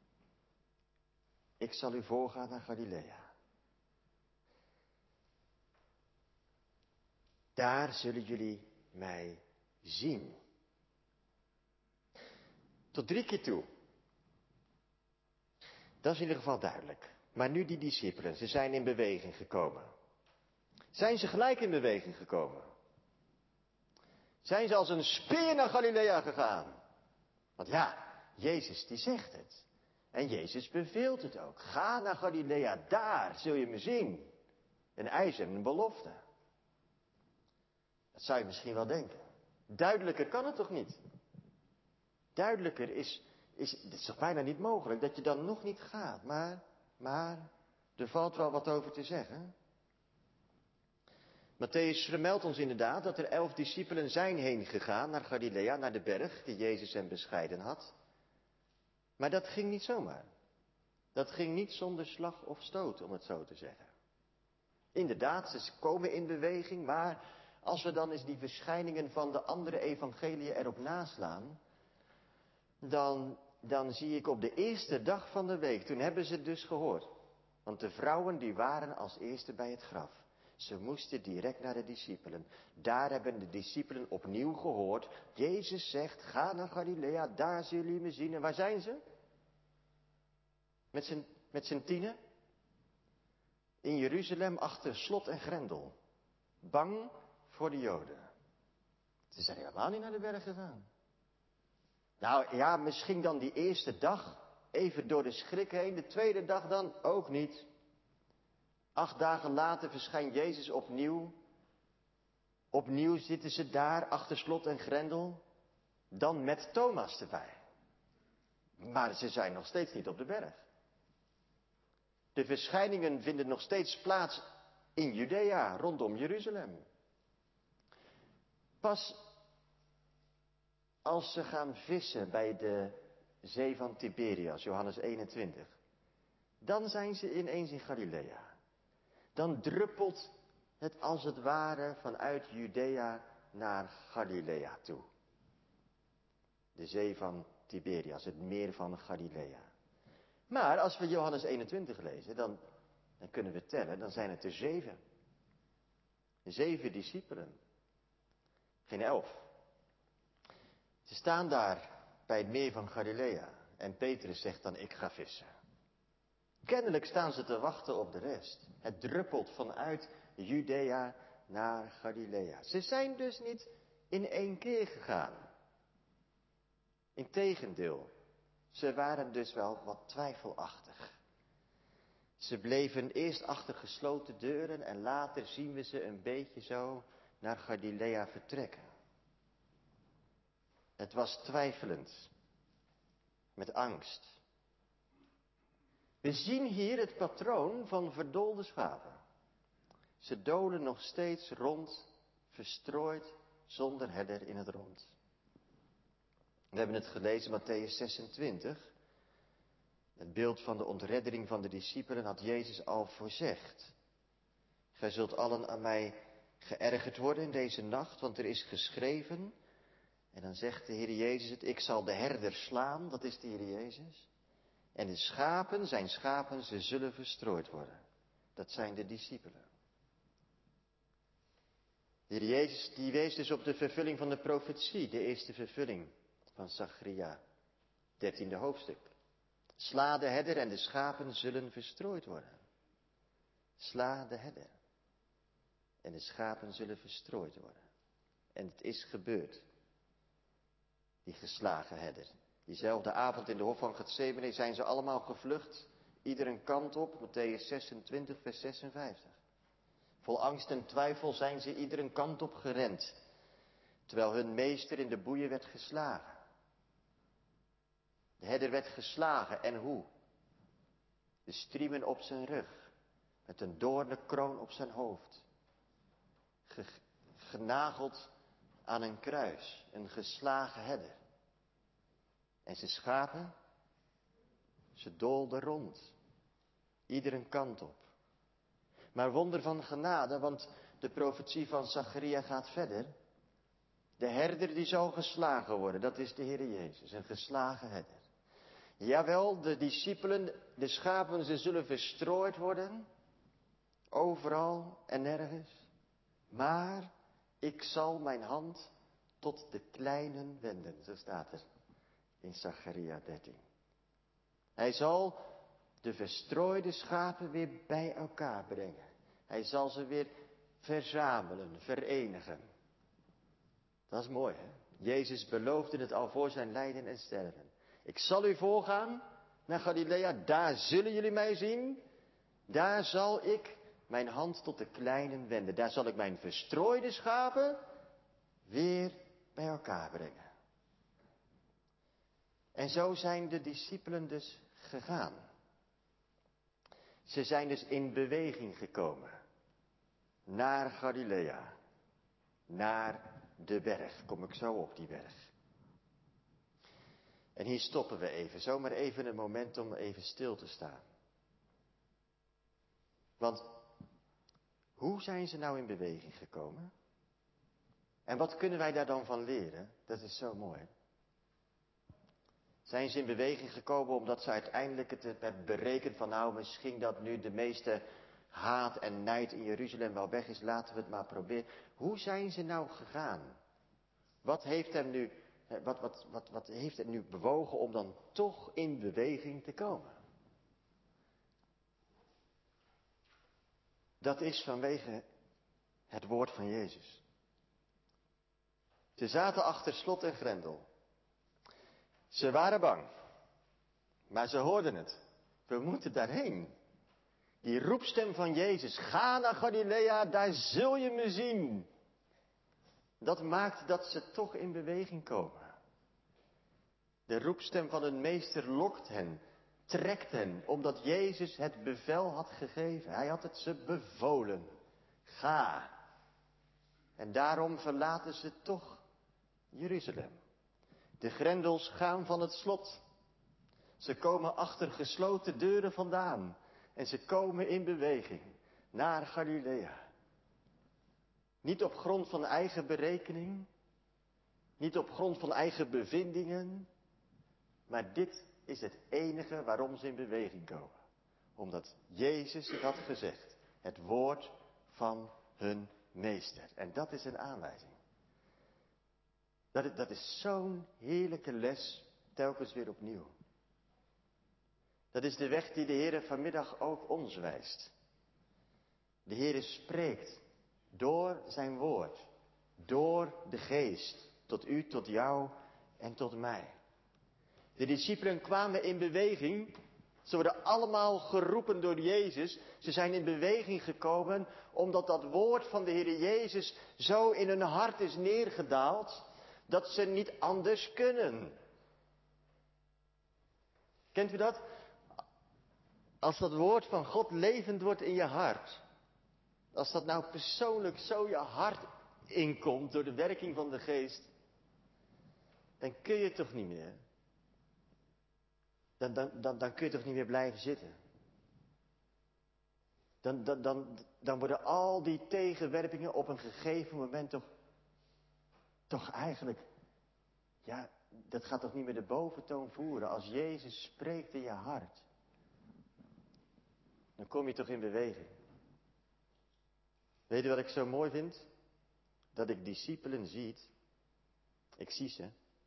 Ik zal u voorgaan naar Galilea. Daar zullen jullie mij zien. Tot 3 keer toe. Dat is in ieder geval duidelijk. Maar nu die discipelen, ze zijn in beweging gekomen. Zijn ze gelijk in beweging gekomen? Zijn ze als een speer naar Galilea gegaan? Want ja, Jezus die zegt het. En Jezus beveelt het ook. Ga naar Galilea, daar zul je me zien. Een eis en een belofte. Dat zou je misschien wel denken. Duidelijker kan het toch niet? Duidelijker het is toch bijna niet mogelijk dat je dan nog niet gaat. Maar, er valt wel wat over te zeggen. Mattheüs vermeldt ons inderdaad dat er 11 discipelen zijn heen gegaan naar Galilea, naar de berg die Jezus hen bescheiden had. Maar dat ging niet zomaar. Dat ging niet zonder slag of stoot, om het zo te zeggen. Inderdaad, ze komen in beweging, maar als we dan eens die verschijningen van de andere evangeliën erop naslaan, dan zie ik op de eerste dag van de week, toen hebben ze het dus gehoord. Want de vrouwen die waren als eerste bij het graf. Ze moesten direct naar de discipelen. Daar hebben de discipelen opnieuw gehoord. Jezus zegt, ga naar Galilea, daar zullen jullie me zien. En waar zijn ze? Met z'n tienen? In Jeruzalem achter slot en grendel. Bang voor de Joden. Ze zijn helemaal niet naar de berg gegaan. Nou ja, misschien dan die eerste dag. Even door de schrik heen. De tweede dag dan ook niet. 8 dagen later verschijnt Jezus opnieuw. Opnieuw zitten ze daar achter slot en grendel. Dan met Thomas erbij. Maar ze zijn nog steeds niet op de berg. De verschijningen vinden nog steeds plaats in Judea, rondom Jeruzalem. Pas als ze gaan vissen bij de zee van Tiberias, Johannes 21. Dan zijn ze ineens in Galilea. Dan druppelt het als het ware vanuit Judea naar Galilea toe. De zee van Tiberias, het meer van Galilea. Maar als we Johannes 21 lezen, dan kunnen we tellen, dan zijn het er 7. 7 discipelen. Geen 11. Ze staan daar bij het meer van Galilea. En Petrus zegt dan, ik ga vissen. Kennelijk staan ze te wachten op de rest. Het druppelt vanuit Judea naar Galilea. Ze zijn dus niet in 1 keer gegaan. Integendeel, ze waren dus wel wat twijfelachtig. Ze bleven eerst achter gesloten deuren en later zien we ze een beetje zo naar Galilea vertrekken. Het was twijfelend, met angst. We zien hier het patroon van verdoolde schapen. Ze dolen nog steeds rond, verstrooid, zonder herder in het rond. We hebben het gelezen, Mattheüs 26. Het beeld van de ontreddering van de discipelen had Jezus al voorzegd. Gij zult allen aan mij geërgerd worden in deze nacht, want er is geschreven. En dan zegt de Heer Jezus het, ik zal de herder slaan, dat is de Heer Jezus. En de schapen, zijn schapen, ze zullen verstrooid worden. Dat zijn de discipelen. De Heer Jezus die wees dus op de vervulling van de profetie, de eerste vervulling van Zacharia, 13e hoofdstuk. Sla de herder en de schapen zullen verstrooid worden. Sla de herder en de schapen zullen verstrooid worden. En het is gebeurd. Die geslagen herder. Diezelfde avond in de hof van Getsemane zijn ze allemaal gevlucht. Ieder een kant op, Mattheüs 26 vers 56. Vol angst en twijfel zijn ze ieder een kant op gerend. Terwijl hun meester in de boeien werd geslagen. De herder werd geslagen en hoe? De striemen op zijn rug. Met een doornenkroon op zijn hoofd. Genageld aan een kruis. Een geslagen herder. En zijn schapen, ze doolden rond. Ieder een kant op. Maar wonder van genade, want de profetie van Zacharia gaat verder. De herder die zal geslagen worden, dat is de Heer Jezus, een geslagen herder. Jawel, de discipelen, de schapen, ze zullen verstrooid worden. Overal en nergens. Maar ik zal mijn hand tot de kleinen wenden, zo staat er in Zacharia 13. Hij zal de verstrooide schapen weer bij elkaar brengen. Hij zal ze weer verzamelen, verenigen. Dat is mooi, hè? Jezus beloofde het al voor zijn lijden en sterven. Ik zal u voorgaan naar Galilea, daar zullen jullie mij zien. Daar zal ik mijn hand tot de kleinen wenden. Daar zal ik mijn verstrooide schapen weer bij elkaar brengen. En zo zijn de discipelen dus gegaan. Ze zijn dus in beweging gekomen. Naar Galilea. Naar de berg. Kom ik zo op die berg. En hier stoppen we even. Zomaar even een moment om even stil te staan. Want hoe zijn ze nou in beweging gekomen? En wat kunnen wij daar dan van leren? Dat is zo mooi. Zijn ze in beweging gekomen omdat ze uiteindelijk het hebben berekend van nou misschien dat nu de meeste haat en nijd in Jeruzalem wel weg is, laten we het maar proberen. Hoe zijn ze nou gegaan? Wat heeft het nu bewogen om dan toch in beweging te komen? Dat is vanwege het woord van Jezus. Ze zaten achter slot en grendel. Ze waren bang. Maar ze hoorden het. We moeten daarheen. Die roepstem van Jezus. Ga naar Galilea, daar zul je me zien. Dat maakt dat ze toch in beweging komen. De roepstem van een meester lokt hen. Trekt hen. Omdat Jezus het bevel had gegeven. Hij had het ze bevolen. Ga. En daarom verlaten ze toch Jeruzalem. De grendels gaan van het slot. Ze komen achter gesloten deuren vandaan. En ze komen in beweging naar Galilea. Niet op grond van eigen berekening. Niet op grond van eigen bevindingen. Maar dit is het enige waarom ze in beweging komen. Omdat Jezus het had gezegd. Het woord van hun meester. En dat is een aanwijzing. Dat is zo'n heerlijke les, telkens weer opnieuw. Dat is de weg die de Heer vanmiddag ook ons wijst. De Heer spreekt door zijn woord, door de geest, tot u, tot jou en tot mij. De discipelen kwamen in beweging, ze worden allemaal geroepen door Jezus. Ze zijn in beweging gekomen omdat dat woord van de Heer Jezus zo in hun hart is neergedaald, dat ze niet anders kunnen. Kent u dat? Als dat woord van God levend wordt in je hart. Als dat nou persoonlijk zo je hart inkomt door de werking van de geest. Dan kun je toch niet meer. Dan kun je toch niet meer blijven zitten. Dan worden al die tegenwerpingen op een gegeven moment toch eigenlijk, ja, dat gaat toch niet meer de boventoon voeren. Als Jezus spreekt in je hart, dan kom je toch in beweging. Weet je wat ik zo mooi vind? Dat ik discipelen ik zie ze,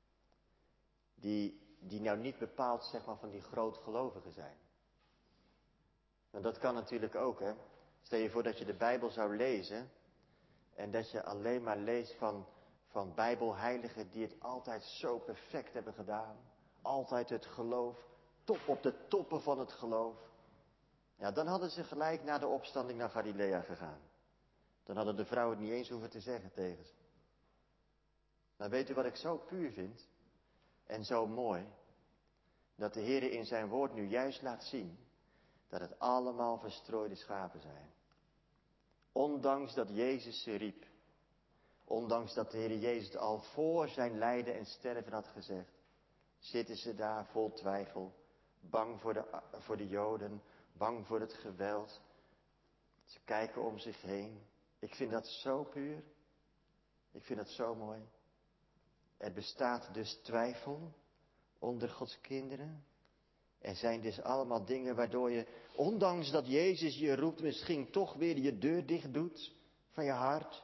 die nou niet bepaald zeg maar van die grootgelovigen zijn. En dat kan natuurlijk ook, hè. Stel je voor dat je de Bijbel zou lezen en dat je alleen maar leest van Bijbelheiligen die het altijd zo perfect hebben gedaan. Altijd het geloof, top op de toppen van het geloof. Ja, dan hadden ze gelijk na de opstanding naar Galilea gegaan. Dan hadden de vrouwen het niet eens hoeven te zeggen tegen ze. Maar weet u wat ik zo puur vind? En zo mooi? Dat de Heer in zijn woord nu juist laat zien dat het allemaal verstrooide schapen zijn. Ondanks dat Jezus ze riep. Ondanks dat de Heer Jezus al voor zijn lijden en sterven had gezegd. Zitten ze daar vol twijfel. Bang voor de Joden. Bang voor het geweld. Ze kijken om zich heen. Ik vind dat zo puur. Ik vind dat zo mooi. Er bestaat dus twijfel onder Gods kinderen. Er zijn dus allemaal dingen waardoor je, ondanks dat Jezus je roept, misschien toch weer je deur dicht doet van je hart.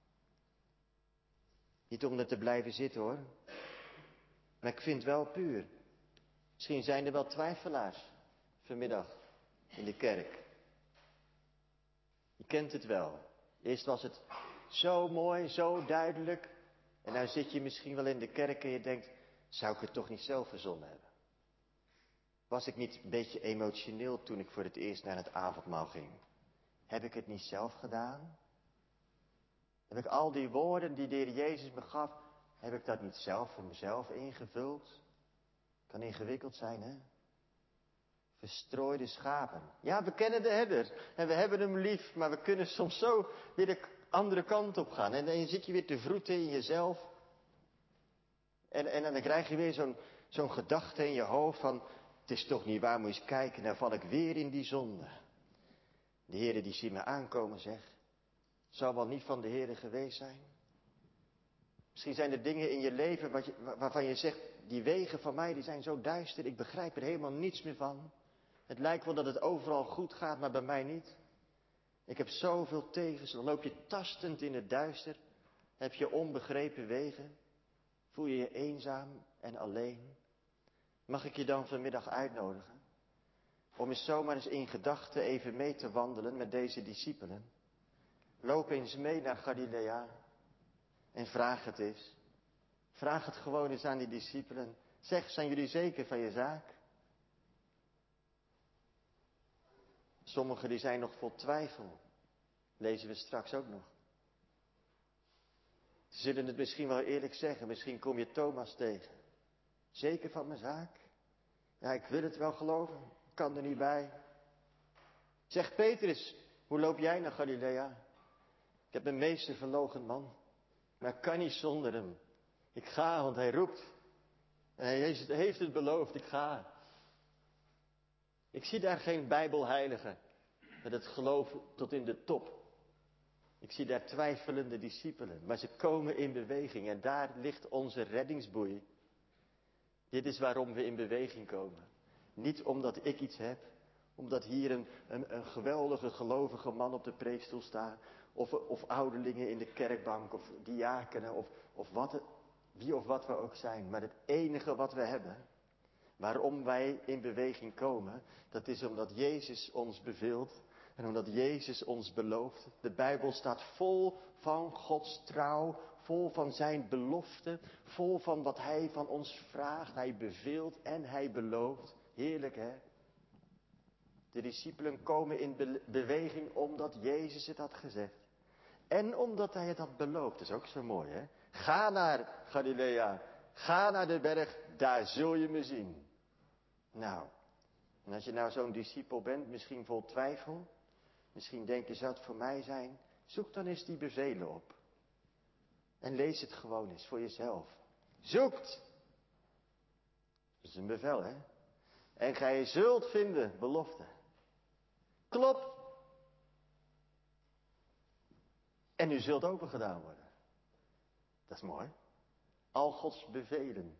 Niet om er te blijven zitten hoor. Maar ik vind het wel puur. Misschien zijn er wel twijfelaars vanmiddag in de kerk. Je kent het wel. Eerst was het zo mooi, zo duidelijk. En nu zit je misschien wel in de kerk en je denkt, zou ik het toch niet zelf verzonnen hebben? Was ik niet een beetje emotioneel toen ik voor het eerst naar het avondmaal ging? Heb ik het niet zelf gedaan? Heb ik al die woorden die de Heer Jezus me gaf, heb ik dat niet zelf voor mezelf ingevuld? Kan ingewikkeld zijn, hè? Verstrooide schapen. Ja, we kennen de herder en we hebben hem lief, maar we kunnen soms zo weer de andere kant op gaan. En dan zit je weer te vroeten in jezelf. En dan krijg je weer zo'n gedachte in je hoofd van, het is toch niet waar, moet je eens kijken, dan val ik weer in die zonde. De Heere die ziet me aankomen, zeg. Zou wel niet van de Heere geweest zijn? Misschien zijn er dingen in je leven waarvan je zegt, die wegen van mij die zijn zo duister, ik begrijp er helemaal niets meer van. Het lijkt wel dat het overal goed gaat, maar bij mij niet. Ik heb zoveel tegens, dan loop je tastend in het duister, heb je onbegrepen wegen, voel je je eenzaam en alleen. Mag ik je dan vanmiddag uitnodigen om eens zomaar eens in gedachten even mee te wandelen met deze discipelen? Loop eens mee naar Galilea en vraag het eens. Vraag het gewoon eens aan die discipelen. Zeg, zijn jullie zeker van je zaak? Sommigen die zijn nog vol twijfel. Lezen we straks ook nog. Ze zullen het misschien wel eerlijk zeggen. Misschien kom je Thomas tegen. Zeker van mijn zaak? Ja, ik wil het wel geloven. Ik kan er niet bij. Zeg Petrus, hoe loop jij naar Galilea? Ik heb mijn meester verloochend, man. Maar ik kan niet zonder hem. Ik ga, want hij roept. En hij heeft het beloofd, ik ga. Ik zie daar geen bijbelheilige met het geloof tot in de top. Ik zie daar twijfelende discipelen, maar ze komen in beweging en daar ligt onze reddingsboei. Dit is waarom we in beweging komen. Niet omdat ik iets heb, omdat hier een geweldige gelovige man op de preekstoel staat, of ouderlingen in de kerkbank, of diakenen, of wie of wat we ook zijn. Maar het enige wat we hebben, waarom wij in beweging komen, dat is omdat Jezus ons beveelt en omdat Jezus ons belooft. De Bijbel staat vol van Gods trouw, vol van zijn belofte, vol van wat Hij van ons vraagt. Hij beveelt en Hij belooft. Heerlijk, hè? De discipelen komen in beweging omdat Jezus het had gezegd. En omdat Hij het had beloofd. Dat is ook zo mooi, hè? Ga naar Galilea. Ga naar de berg. Daar zul je me zien. Nou, en als je nou zo'n discipel bent, misschien vol twijfel. Misschien denk je, zou het voor mij zijn? Zoek dan eens die bevelen op. En lees het gewoon eens voor jezelf. Zoekt. Dat is een bevel, hè? En gij zult vinden, belofte. Klop. En u zult opengedaan worden. Dat is mooi. Al Gods bevelen.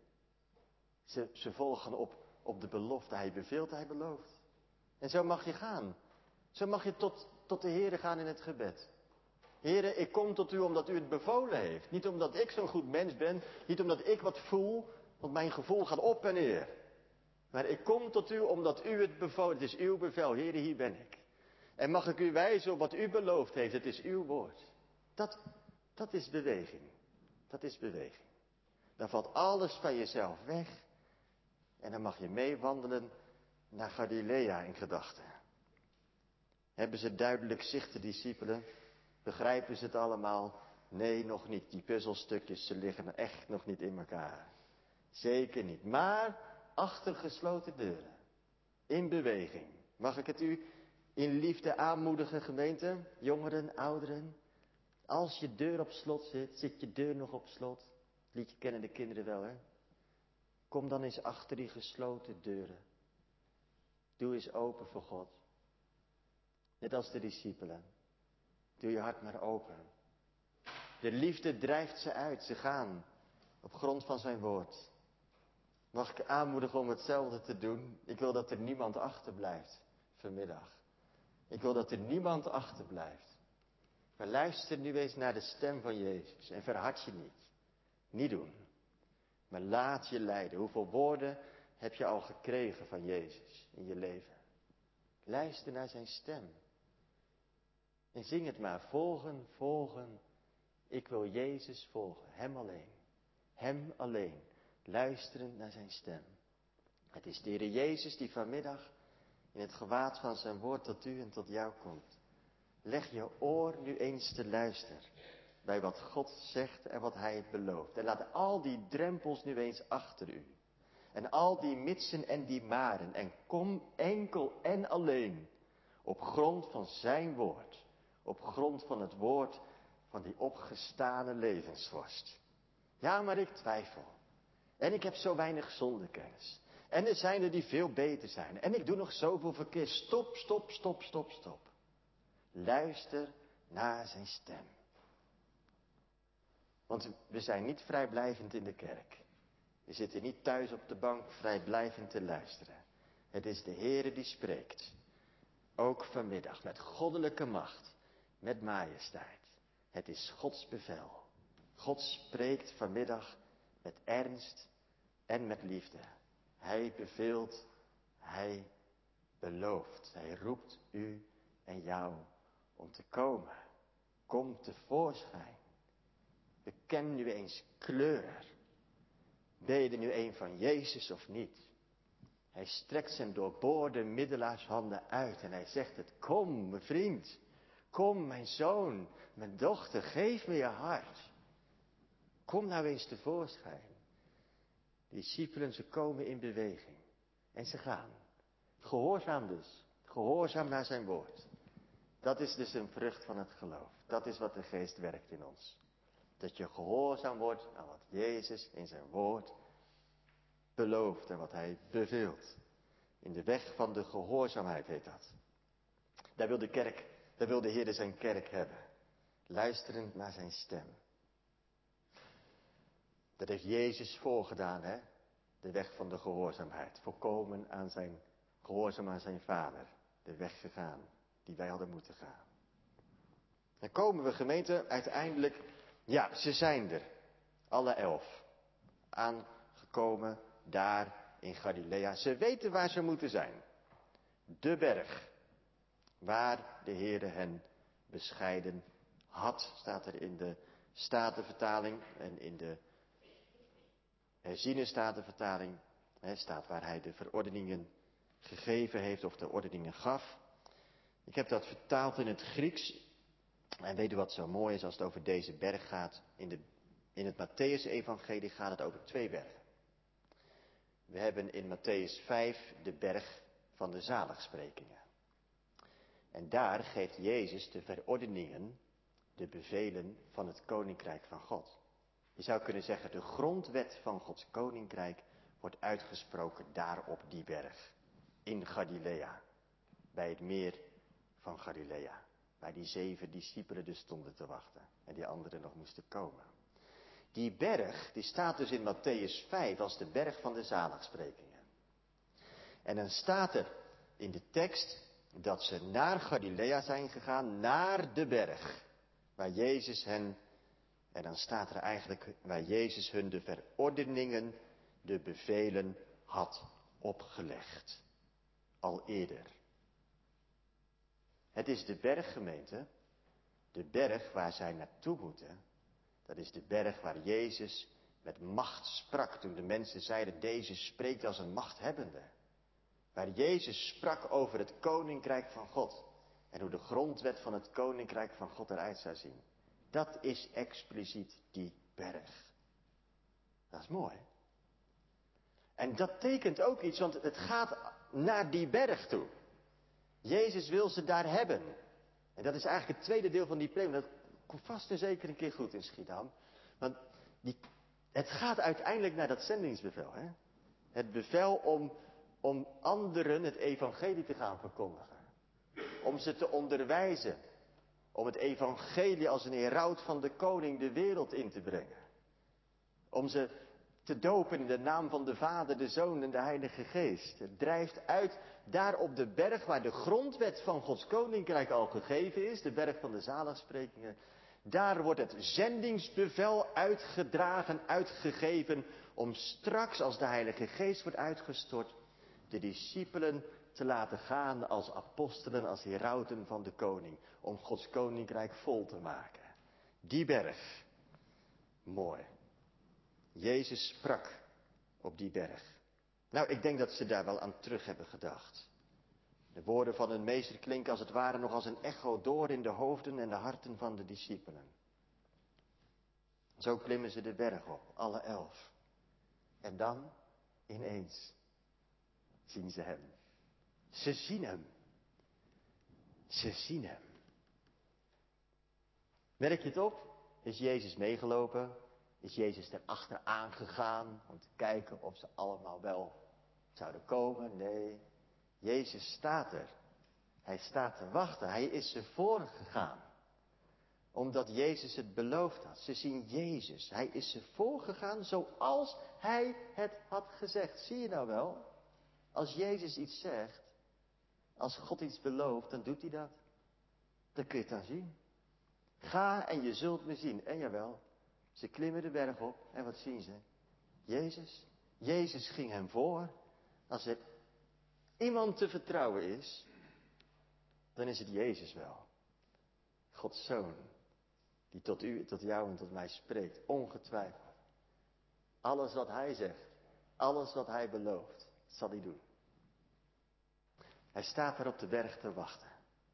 Ze volgen op de belofte. Hij beveelt, hij belooft. En zo mag je gaan. Zo mag je tot de Heere gaan in het gebed. Heere, ik kom tot u omdat u het bevolen heeft. Niet omdat ik zo'n goed mens ben. Niet omdat ik wat voel. Want mijn gevoel gaat op en neer. Maar ik kom tot u omdat u het bevolen. Het is uw bevel. Heere, hier ben ik. En mag ik u wijzen op wat u beloofd heeft. Het is uw woord. Dat is beweging. Dat is beweging. Dan valt alles van jezelf weg. En dan mag je meewandelen naar Galilea in gedachten. Hebben ze duidelijk zicht, de discipelen? Begrijpen ze het allemaal? Nee, nog niet. Die puzzelstukjes, ze liggen echt nog niet in elkaar. Zeker niet. Maar achter gesloten deuren. In beweging. Mag ik het u in liefde aanmoedigen, gemeente? Jongeren, ouderen. Als je deur op slot zit, zit je deur nog op slot. Het liedje kennen de kinderen wel, hè? Kom dan eens achter die gesloten deuren. Doe eens open voor God. Net als de discipelen. Doe je hart maar open. De liefde drijft ze uit. Ze gaan op grond van zijn woord. Mag ik aanmoedigen om hetzelfde te doen? Ik wil dat er niemand achterblijft vanmiddag. Ik wil dat er niemand achterblijft. Maar luister nu eens naar de stem van Jezus. En verhard je niet. Niet doen. Maar laat je leiden. Hoeveel woorden heb je al gekregen van Jezus in je leven? Luister naar zijn stem. En zing het maar. Volgen, volgen. Ik wil Jezus volgen. Hem alleen. Hem alleen. Luisteren naar zijn stem. Het is de Heer Jezus die vanmiddag in het gewaad van zijn woord tot u en tot jou komt. leg je oor nu eens te luisteren bij wat God zegt en wat hij belooft. En laat al die drempels nu eens achter u. En al die mitsen en die maren. En kom enkel en alleen op grond van zijn woord. Op grond van het woord van die opgestane levensvorst. Ja, maar ik twijfel. En ik heb zo weinig zondekennis. En er zijn er die veel beter zijn. En ik doe nog zoveel verkeerd. Stop, stop, stop, stop, stop. Luister naar zijn stem. Want we zijn niet vrijblijvend in de kerk. We zitten niet thuis op de bank vrijblijvend te luisteren. Het is de Heere die spreekt. Ook vanmiddag met goddelijke macht. Met majesteit. Het is Gods bevel. God spreekt vanmiddag met ernst en met liefde. Hij beveelt, hij belooft. Hij roept u en jou om te komen. Kom tevoorschijn. Beken nu eens kleur. Ben je er nu een van Jezus of niet? Hij strekt zijn doorboorde middelaarshanden uit en hij zegt het. Kom, mijn vriend. Kom, mijn zoon, mijn dochter, geef me je hart. Kom nou eens tevoorschijn. De discipelen, ze komen in beweging. En ze gaan. Gehoorzaam dus. Gehoorzaam naar zijn woord. Dat is dus een vrucht van het geloof. Dat is wat de geest werkt in ons. Dat je gehoorzaam wordt aan wat Jezus in zijn woord belooft en wat hij beveelt. In de weg van de gehoorzaamheid heet dat. Daar wil de Heer zijn kerk hebben. Luisterend naar zijn stem. Dat heeft Jezus voorgedaan, hè? De weg van de gehoorzaamheid. Volkomen gehoorzaam aan zijn Vader. De weg gegaan die wij hadden moeten gaan. Dan komen we, gemeente, uiteindelijk. Ja, ze zijn er. Alle 11. Aangekomen daar in Galilea. Ze weten waar ze moeten zijn. De berg. Waar de Heere hen bescheiden had. Staat er in de Statenvertaling. En in de herziene Statenvertaling. Staat waar hij de verordeningen gegeven heeft. Of de ordeningen gaf. Ik heb dat vertaald in het Grieks. En weet u wat zo mooi is als het over deze berg gaat? In het Mattheüs-evangelie gaat het over 2 bergen. We hebben in Mattheüs 5 de berg van de zaligsprekingen. En daar geeft Jezus de verordeningen, de bevelen van het koninkrijk van God. Je zou kunnen zeggen, de grondwet van Gods koninkrijk wordt uitgesproken daar op die berg. In Galilea. Bij het meer van Galilea. Waar die 7 discipelen dus stonden te wachten. En die anderen nog moesten komen. Die berg, die staat dus in Mattheüs 5 als de berg van de zaligsprekingen. En dan staat er in de tekst dat ze naar Galilea zijn gegaan, naar de berg. Waar Jezus hen, en dan staat er eigenlijk waar Jezus hun de verordeningen, de bevelen had opgelegd. Al eerder. Het is de berggemeente, de berg waar zij naartoe moeten. Dat is de berg waar Jezus met macht sprak toen de mensen zeiden, deze spreekt als een machthebbende. Waar Jezus sprak over het koninkrijk van God. En hoe de grondwet van het koninkrijk van God eruit zou zien. Dat is expliciet die berg. Dat is mooi. En dat tekent ook iets, want het gaat naar die berg toe. Jezus wil ze daar hebben. En dat is eigenlijk het tweede deel van die preek. Dat komt vast en zeker een keer goed in Schiedam. Want het gaat uiteindelijk naar dat zendingsbevel. Hè? Het bevel om anderen het evangelie te gaan verkondigen. Om ze te onderwijzen. Om het evangelie als een heraut van de koning de wereld in te brengen. Om ze te dopen in de naam van de Vader, de Zoon en de Heilige Geest. Het drijft uit daar op de berg waar de grondwet van Gods koninkrijk al gegeven is. De berg van de zaligsprekingen. Daar wordt het zendingsbevel uitgedragen, uitgegeven. Om straks als de Heilige Geest wordt uitgestort. De discipelen te laten gaan als apostelen, als herauten van de koning. Om Gods koninkrijk vol te maken. Die berg. Mooi. Jezus sprak op die berg. Nou, ik denk dat ze daar wel aan terug hebben gedacht. De woorden van hun meester klinken als het ware nog als een echo door in de hoofden en de harten van de discipelen. Zo klimmen ze de berg op, alle 11. En dan, ineens, zien ze hem. Ze zien hem. Ze zien hem. Merk je het op? Is Jezus meegelopen? Is Jezus erachter aangegaan om te kijken of ze allemaal wel zouden komen? Nee, Jezus staat er. Hij staat te wachten. Hij is ze voorgegaan. Omdat Jezus het beloofd had. Ze zien Jezus. Hij is ze voorgegaan zoals hij het had gezegd. Zie je nou wel? Als Jezus iets zegt, als God iets belooft, dan doet hij dat. Dat kun je dan zien. Ga en je zult me zien. En jawel, ze klimmen de berg op en wat zien ze? Jezus. Jezus ging hem voor. Als er iemand te vertrouwen is, dan is het Jezus wel. Gods Zoon, die tot u, tot jou en tot mij spreekt, ongetwijfeld. Alles wat hij zegt, alles wat hij belooft, zal hij doen. Hij staat daar op de berg te wachten.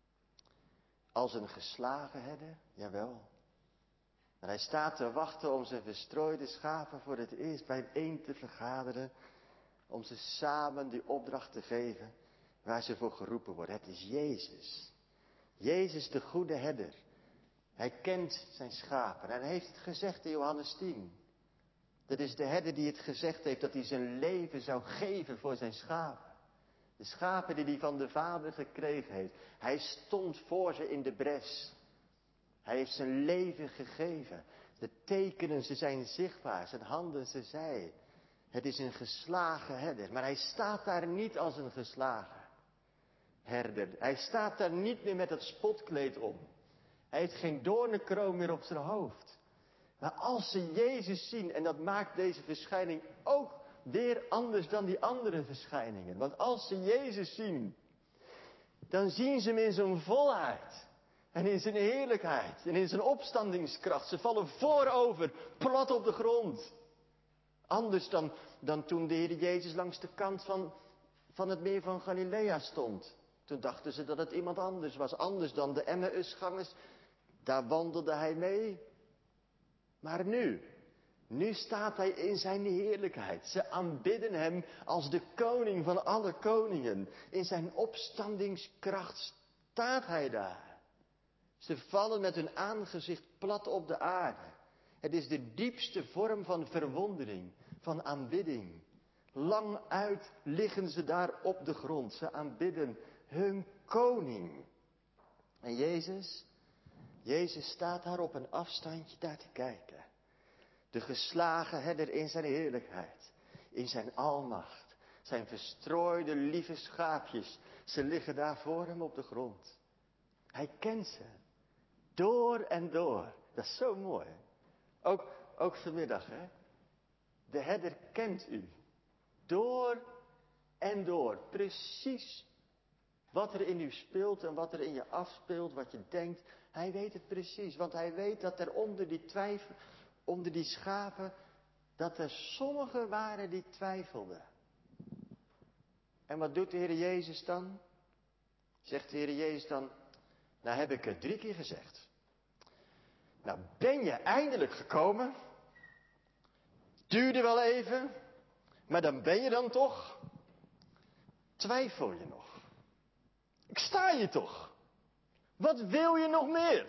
Als een geslagen herder, jawel. Maar hij staat te wachten om zijn verstrooide schapen voor het eerst bijeen te vergaderen. Om ze samen die opdracht te geven waar ze voor geroepen worden. Het is Jezus. Jezus de goede herder. Hij kent zijn schapen. En hij heeft het gezegd in Johannes 10. Dat is de herder die het gezegd heeft dat hij zijn leven zou geven voor zijn schapen. De schapen die hij van de Vader gekregen heeft. Hij stond voor ze in de bres. Hij heeft zijn leven gegeven. De tekenen, ze zijn zichtbaar. Zijn handen, ze zij. Het is een geslagen herder. Maar hij staat daar niet als een geslagen herder. Hij staat daar niet meer met het spotkleed om. Hij heeft geen doornenkroon meer op zijn hoofd. Maar als ze Jezus zien, en dat maakt deze verschijning ook weer anders dan die andere verschijningen. Want als ze Jezus zien, dan zien ze hem in zijn volheid. En in zijn heerlijkheid. En in zijn opstandingskracht. Ze vallen voorover, plat op de grond. Anders dan toen de Heer Jezus langs de kant van het meer van Galilea stond. Toen dachten ze dat het iemand anders was. Anders dan de Emmausgangers. Daar wandelde hij mee. Maar nu staat hij in zijn heerlijkheid. Ze aanbidden hem als de koning van alle koningen. In zijn opstandingskracht staat hij daar. Ze vallen met hun aangezicht plat op de aarde. Het is de diepste vorm van verwondering, van aanbidding. Lang uit liggen ze daar op de grond. Ze aanbidden hun koning. En Jezus staat daar op een afstandje daar te kijken. De geslagen herder in zijn heerlijkheid, in zijn almacht. Zijn verstrooide lieve schaapjes, ze liggen daar voor hem op de grond. Hij kent ze, door en door. Dat is zo mooi. Ook vanmiddag, hè. De herder kent u, door en door. Precies wat er in u speelt en wat er in je afspeelt, wat je denkt. Hij weet het precies, want hij weet dat er onder die schapen, dat er sommigen waren die twijfelden. En wat doet de Heer Jezus dan? Zegt de Heer Jezus dan, nou heb ik het 3 keer gezegd. Nou ben je eindelijk gekomen. Duurde wel even, maar dan ben je dan toch. Twijfel je nog? Ik sta hier toch? Wat wil je nog meer?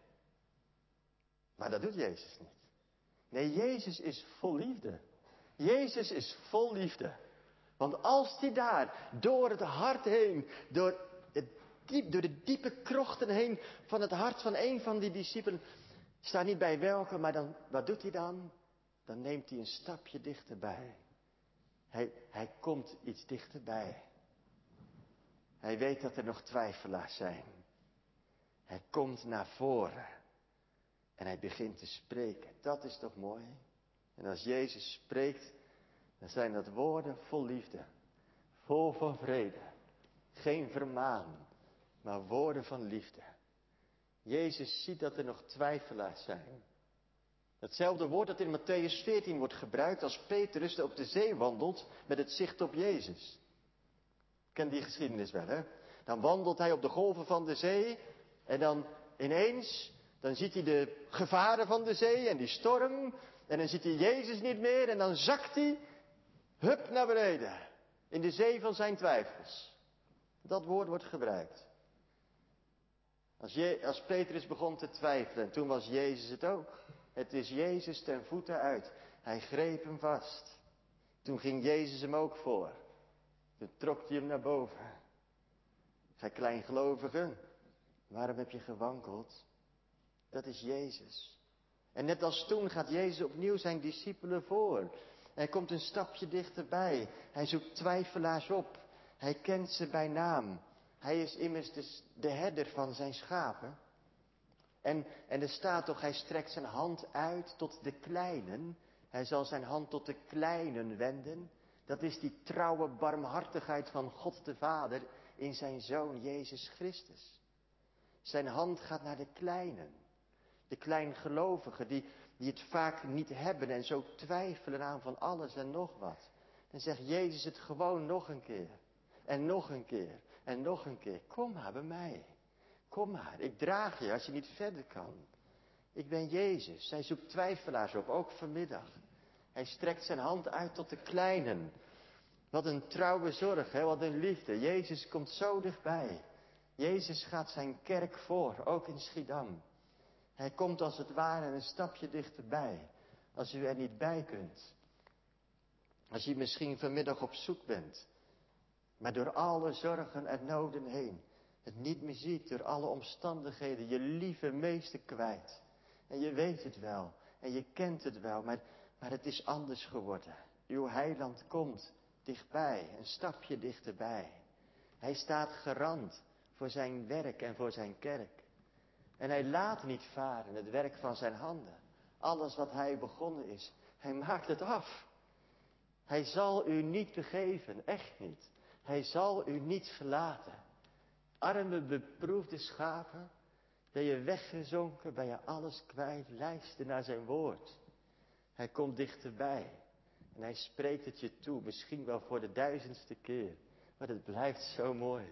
Maar dat doet Jezus niet. Nee, Jezus is vol liefde. Jezus is vol liefde. Want als hij daar door het hart heen, door de diepe krochten heen van het hart van een van die discipelen, staat niet bij welke, maar dan, wat doet hij dan? Dan neemt hij een stapje dichterbij. Hij komt iets dichterbij. Hij weet dat er nog twijfelaars zijn. Hij komt naar voren. En hij begint te spreken. Dat is toch mooi? En als Jezus spreekt, dan zijn dat woorden vol liefde. Vol van vrede. Geen vermaan, maar woorden van liefde. Jezus ziet dat er nog twijfelaars zijn. Hetzelfde woord dat in Mattheüs 14 wordt gebruikt als Petrus op de zee wandelt met het zicht op Jezus. Ken die geschiedenis wel, hè? Dan wandelt hij op de golven van de zee. En dan ineens, dan ziet hij de gevaren van de zee en die storm. En dan ziet hij Jezus niet meer. En dan zakt hij, hup, naar beneden. In de zee van zijn twijfels. Dat woord wordt gebruikt. Als Petrus begon te twijfelen, en toen was Jezus het ook. Het is Jezus ten voeten uit. Hij greep hem vast. Toen ging Jezus hem ook voor. Toen trok hij hem naar boven. Gij kleingelovigen, waarom heb je gewankeld? Dat is Jezus. En net als toen gaat Jezus opnieuw zijn discipelen voor. Hij komt een stapje dichterbij. Hij zoekt twijfelaars op. Hij kent ze bij naam. Hij is immers de herder van zijn schapen. En er staat toch, hij strekt zijn hand uit tot de kleinen. Hij zal zijn hand tot de kleinen wenden. Dat is die trouwe barmhartigheid van God de Vader in zijn Zoon Jezus Christus. Zijn hand gaat naar de kleinen. De kleingelovigen die het vaak niet hebben en zo twijfelen aan van alles en nog wat. Dan zegt Jezus het gewoon nog een keer. En nog een keer. En nog een keer. Kom maar bij mij. Kom maar. Ik draag je als je niet verder kan. Ik ben Jezus. Hij zoekt twijfelaars op, ook vanmiddag. Hij strekt zijn hand uit tot de kleinen. Wat een trouwe zorg, hè? Wat een liefde. Jezus komt zo dichtbij. Jezus gaat zijn kerk voor, ook in Schiedam. Hij komt als het ware een stapje dichterbij. Als u er niet bij kunt. Als u misschien vanmiddag op zoek bent. Maar door alle zorgen en noden heen. Het niet meer ziet, door alle omstandigheden. Je lieve meester kwijt. En je weet het wel. En je kent het wel. Maar het is anders geworden. Uw heiland komt dichtbij. Een stapje dichterbij. Hij staat garant voor zijn werk en voor zijn kerk. En hij laat niet varen het werk van zijn handen. Alles wat hij begonnen is. Hij maakt het af. Hij zal u niet begeven. Echt niet. Hij zal u niet verlaten. Arme beproefde schapen. Ben je weggezonken. Ben je alles kwijt. Luister naar zijn woord. Hij komt dichterbij. En hij spreekt het je toe. Misschien wel voor de 1000ste keer. Maar het blijft zo mooi.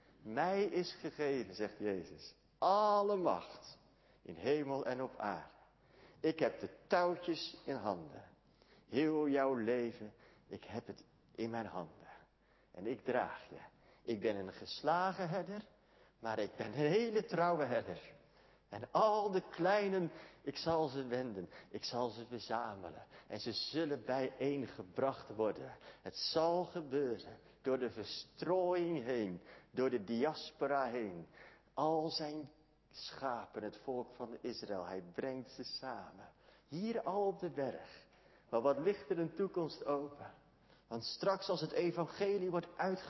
Mij is gegeven, zegt Jezus. Alle macht. In hemel en op aarde. Ik heb de touwtjes in handen. Heel jouw leven. Ik heb het in mijn handen. En ik draag je. Ik ben een geslagen herder. Maar ik ben een hele trouwe herder. En al de kleinen, ik zal ze wenden. Ik zal ze verzamelen. En ze zullen bijeengebracht worden. Het zal gebeuren. Door de verstrooiing heen. Door de diaspora heen. Al zijn schapen, het volk van Israël. Hij brengt ze samen. Hier al op de berg. Maar wat ligt er een toekomst open. Want straks als het evangelie wordt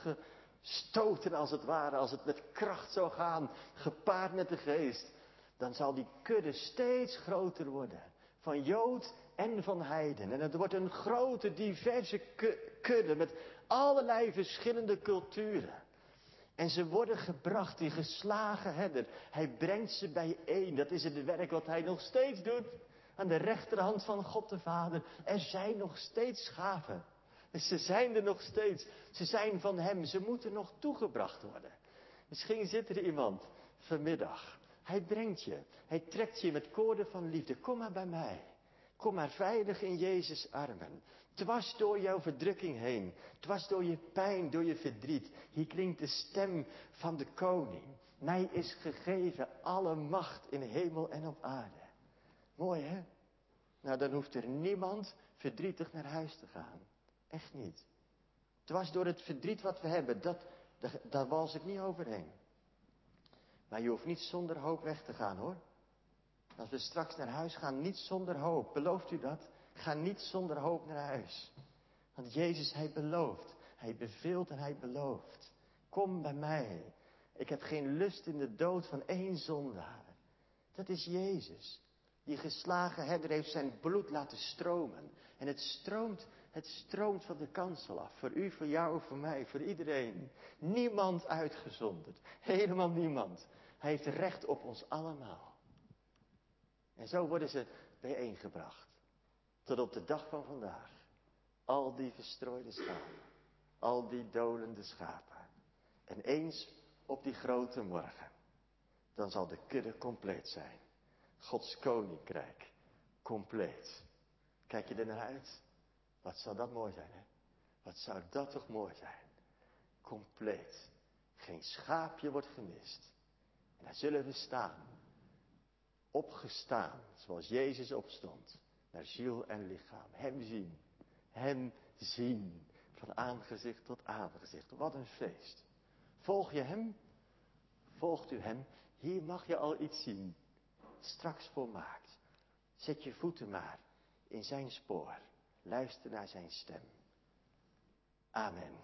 uitgestoten als het ware. Als het met kracht zou gaan. Gepaard met de geest. Dan zal die kudde steeds groter worden. Van Jood en van heiden. En het wordt een grote diverse kudde. Met allerlei verschillende culturen. En ze worden gebracht, die geslagen herder. Hij brengt ze bijeen. Dat is het werk wat hij nog steeds doet. Aan de rechterhand van God de Vader. Er zijn nog steeds schapen. Ze zijn er nog steeds. Ze zijn van hem. Ze moeten nog toegebracht worden. Misschien zit er iemand vanmiddag. Hij brengt je. Hij trekt je met koorden van liefde. Kom maar bij mij. Kom maar veilig in Jezus' armen. Dwars door jouw verdrukking heen. Dwars door je pijn, door je verdriet. Hier klinkt de stem van de koning. Mij is gegeven alle macht in hemel en op aarde. Mooi hè? Nou dan hoeft er niemand verdrietig naar huis te gaan. Echt niet. Dwars door het verdriet wat we hebben. Daar wals ik niet overheen. Maar je hoeft niet zonder hoop weg te gaan hoor. Als we straks naar huis gaan, niet zonder hoop. Belooft u dat? Ga niet zonder hoop naar huis. Want Jezus, hij belooft. Hij beveelt en hij belooft. Kom bij mij. Ik heb geen lust in de dood van één zondaar. Dat is Jezus. Die geslagen herder heeft zijn bloed laten stromen. En het stroomt van de kansel af. Voor u, voor jou, voor mij, voor iedereen. Niemand uitgezonderd. Helemaal niemand. Hij heeft recht op ons allemaal. En zo worden ze bijeengebracht. Tot op de dag van vandaag. Al die verstrooide schapen. Al die dolende schapen. En eens op die grote morgen, dan zal de kudde compleet zijn. Gods koninkrijk compleet. Kijk je er naar uit? Wat zou dat mooi zijn, hè? Wat zou dat toch mooi zijn? Compleet. Geen schaapje wordt gemist. En daar zullen we staan. Opgestaan, zoals Jezus opstond. Naar ziel en lichaam. Hem zien. Hem zien. Van aangezicht tot aangezicht. Wat een feest. Volg je hem? Volgt u hem? Hier mag je al iets zien. Straks volmaakt. Zet je voeten maar in zijn spoor. Luister naar zijn stem. Amen.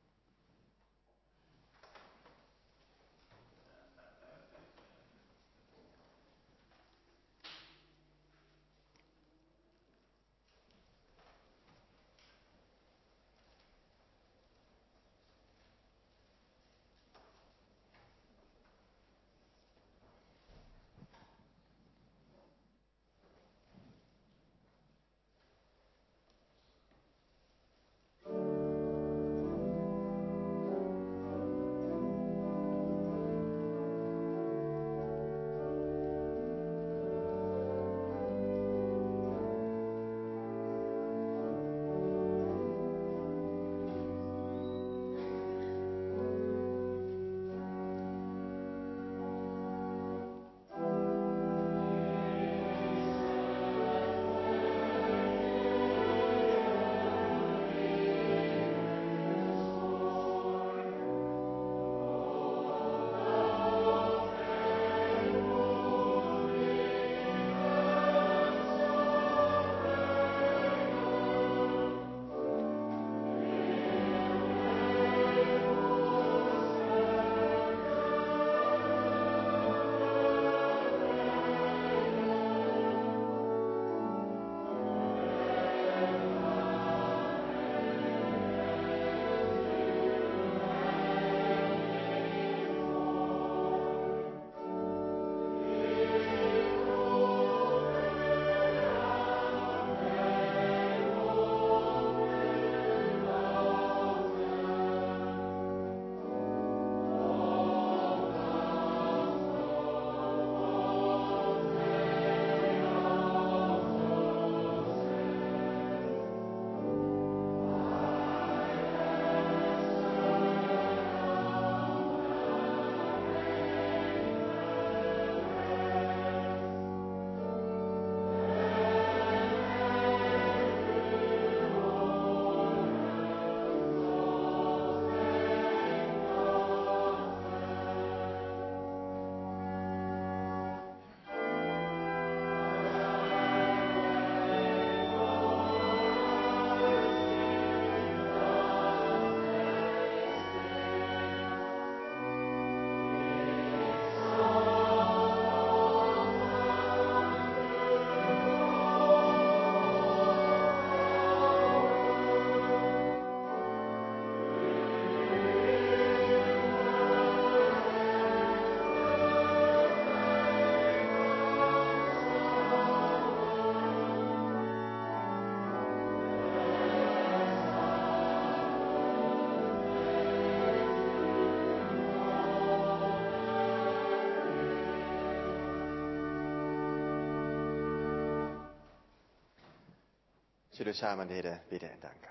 Zullen we samen de Heer bidden en danken.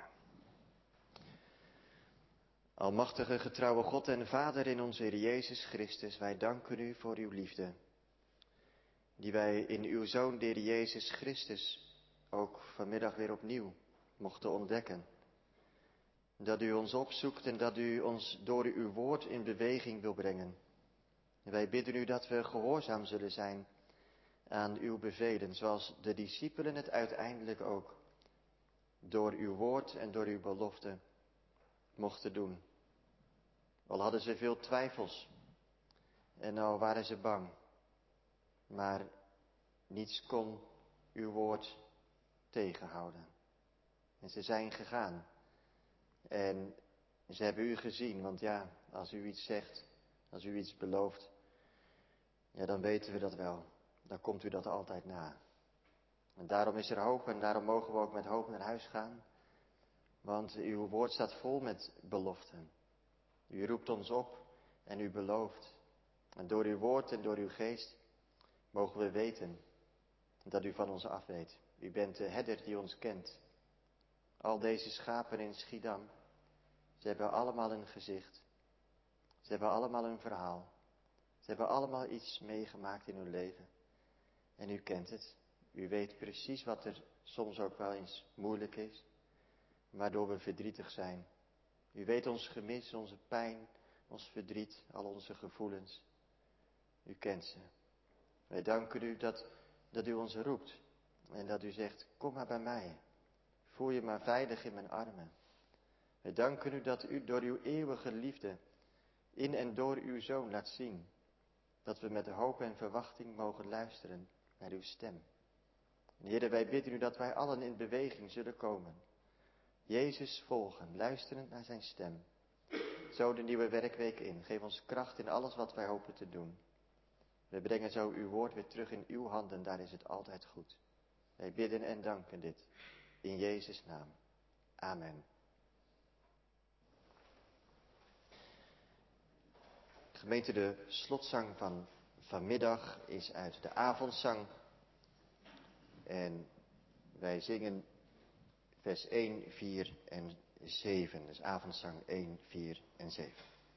Almachtige, getrouwe God en Vader in onze Heer Jezus Christus, wij danken u voor uw liefde, die wij in uw Zoon, de Heer Jezus Christus, ook vanmiddag weer opnieuw mochten ontdekken. Dat u ons opzoekt en dat u ons door uw woord in beweging wil brengen. En wij bidden u dat we gehoorzaam zullen zijn aan uw bevelen, zoals de discipelen het uiteindelijk ook door uw woord en door uw belofte mochten doen. Al hadden ze veel twijfels en al waren ze bang, maar niets kon uw woord tegenhouden. En ze zijn gegaan en ze hebben u gezien, want ja, als u iets zegt, als u iets belooft, ja, dan weten we dat wel. Dan komt u dat altijd na. En daarom is er hoop en daarom mogen we ook met hoop naar huis gaan. Want uw woord staat vol met beloften. U roept ons op en u belooft. En door uw woord en door uw geest mogen we weten dat u van ons afweet. U bent de herder die ons kent. Al deze schapen in Schiedam, ze hebben allemaal een gezicht. Ze hebben allemaal een verhaal. Ze hebben allemaal iets meegemaakt in hun leven. En u kent het. U weet precies wat er soms ook wel eens moeilijk is. Waardoor we verdrietig zijn. U weet ons gemis, onze pijn, ons verdriet, al onze gevoelens. U kent ze. Wij danken u dat u ons roept. En dat u zegt, kom maar bij mij. Voel je maar veilig in mijn armen. Wij danken u dat u door uw eeuwige liefde in en door uw Zoon laat zien. Dat we met hoop en verwachting mogen luisteren naar uw stem. En Heere, wij bidden u dat wij allen in beweging zullen komen. Jezus volgen, luisterend naar zijn stem. Zo de nieuwe werkweek in. Geef ons kracht in alles wat wij hopen te doen. We brengen zo uw woord weer terug in uw handen, daar is het altijd goed. Wij bidden en danken dit. In Jezus' naam. Amen. Gemeente, de slotzang van vanmiddag is uit de avondzang. En wij zingen vers 1, 4 en 7. Dus avondzang 1, 4 en 7.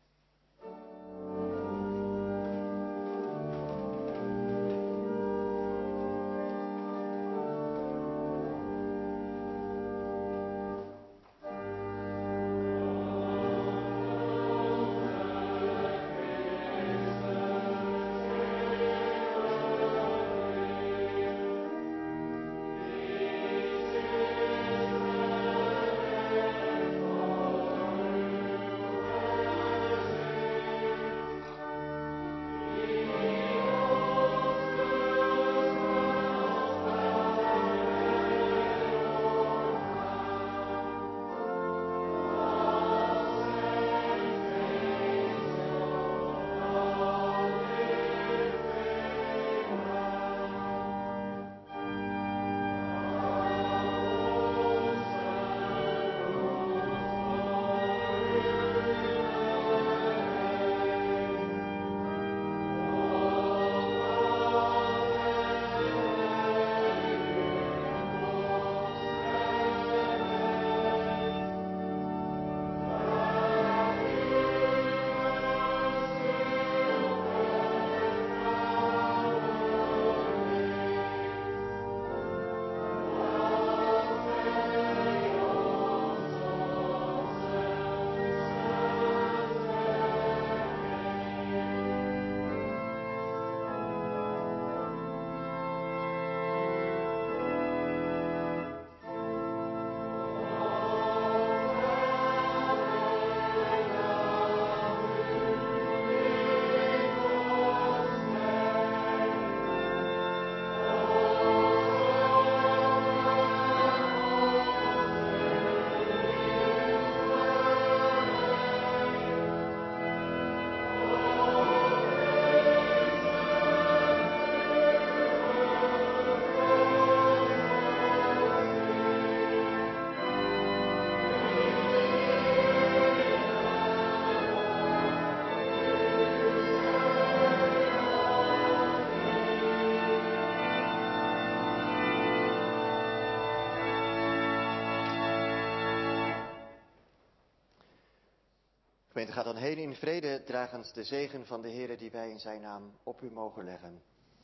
Gemeente, gaat dan heen in vrede, dragend de zegen van de Heere die wij in zijn naam op u mogen leggen.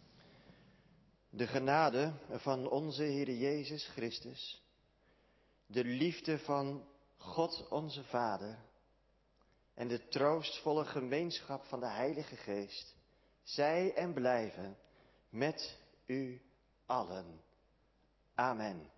De genade van onze Heere Jezus Christus, de liefde van God onze Vader en de troostvolle gemeenschap van de Heilige Geest, zij en blijven met u allen. Amen.